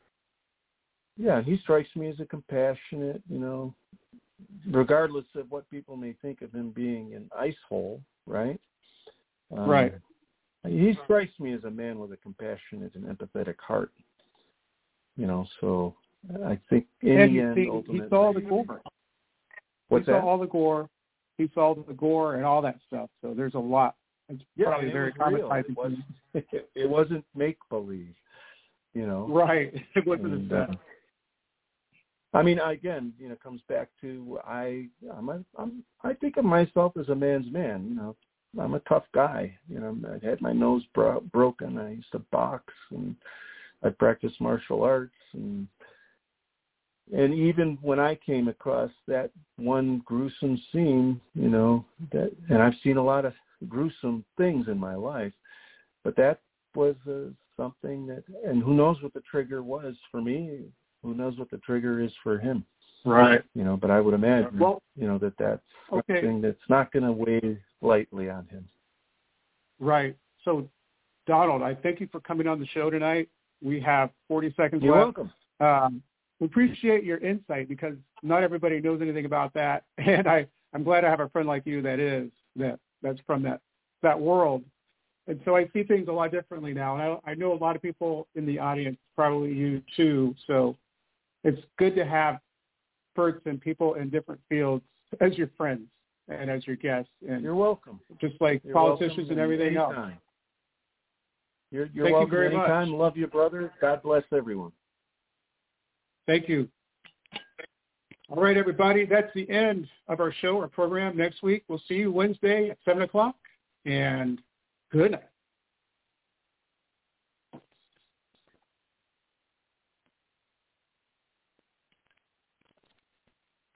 yeah, he strikes me as a compassionate, you know, regardless of what people may think of him being an ice hole, right? Um, right. He strikes me as a man with a compassionate and empathetic heart. You know, so I think in and the he, end, he, ultimately, he saw the gore. What's he that? saw all the gore. He saw the gore and all that stuff. So there's a lot. It's yeah, probably it very was real. traumatizing. It, was, it wasn't make believe. You know, right? It wasn't and, a uh, I mean, again, you know, it comes back to I. I'm a, I'm. I think of myself as a man's man. You know, I'm a tough guy. You know, I had my nose bro- broken. I used to box and I practiced martial arts, and and even when I came across that one gruesome scene, you know, that, and I've seen a lot of gruesome things in my life, but that was uh, something that, and who knows what the trigger was for me? Who knows what the trigger is for him? Right. You know, but I would imagine, well, you know, that that's okay. something that's not going to weigh lightly on him. Right. So, Donald, I thank you for coming on the show tonight. We have forty seconds You're left. welcome. Um, we appreciate your insight because not everybody knows anything about that, and I, I'm glad I have a friend like you that is that that's from that that world, and so I see things a lot differently now. And I, I know a lot of people in the audience, probably you too. So it's good to have experts and people in different fields as your friends and as your guests. And you're welcome. Just like you're politicians and everything anytime. else. You're, you're Thank welcome you very anytime. much. Love you, brother. God bless everyone. Thank you. All right, everybody. That's the end of our show, our program. Next week, we'll see you Wednesday at seven o'clock. And good night.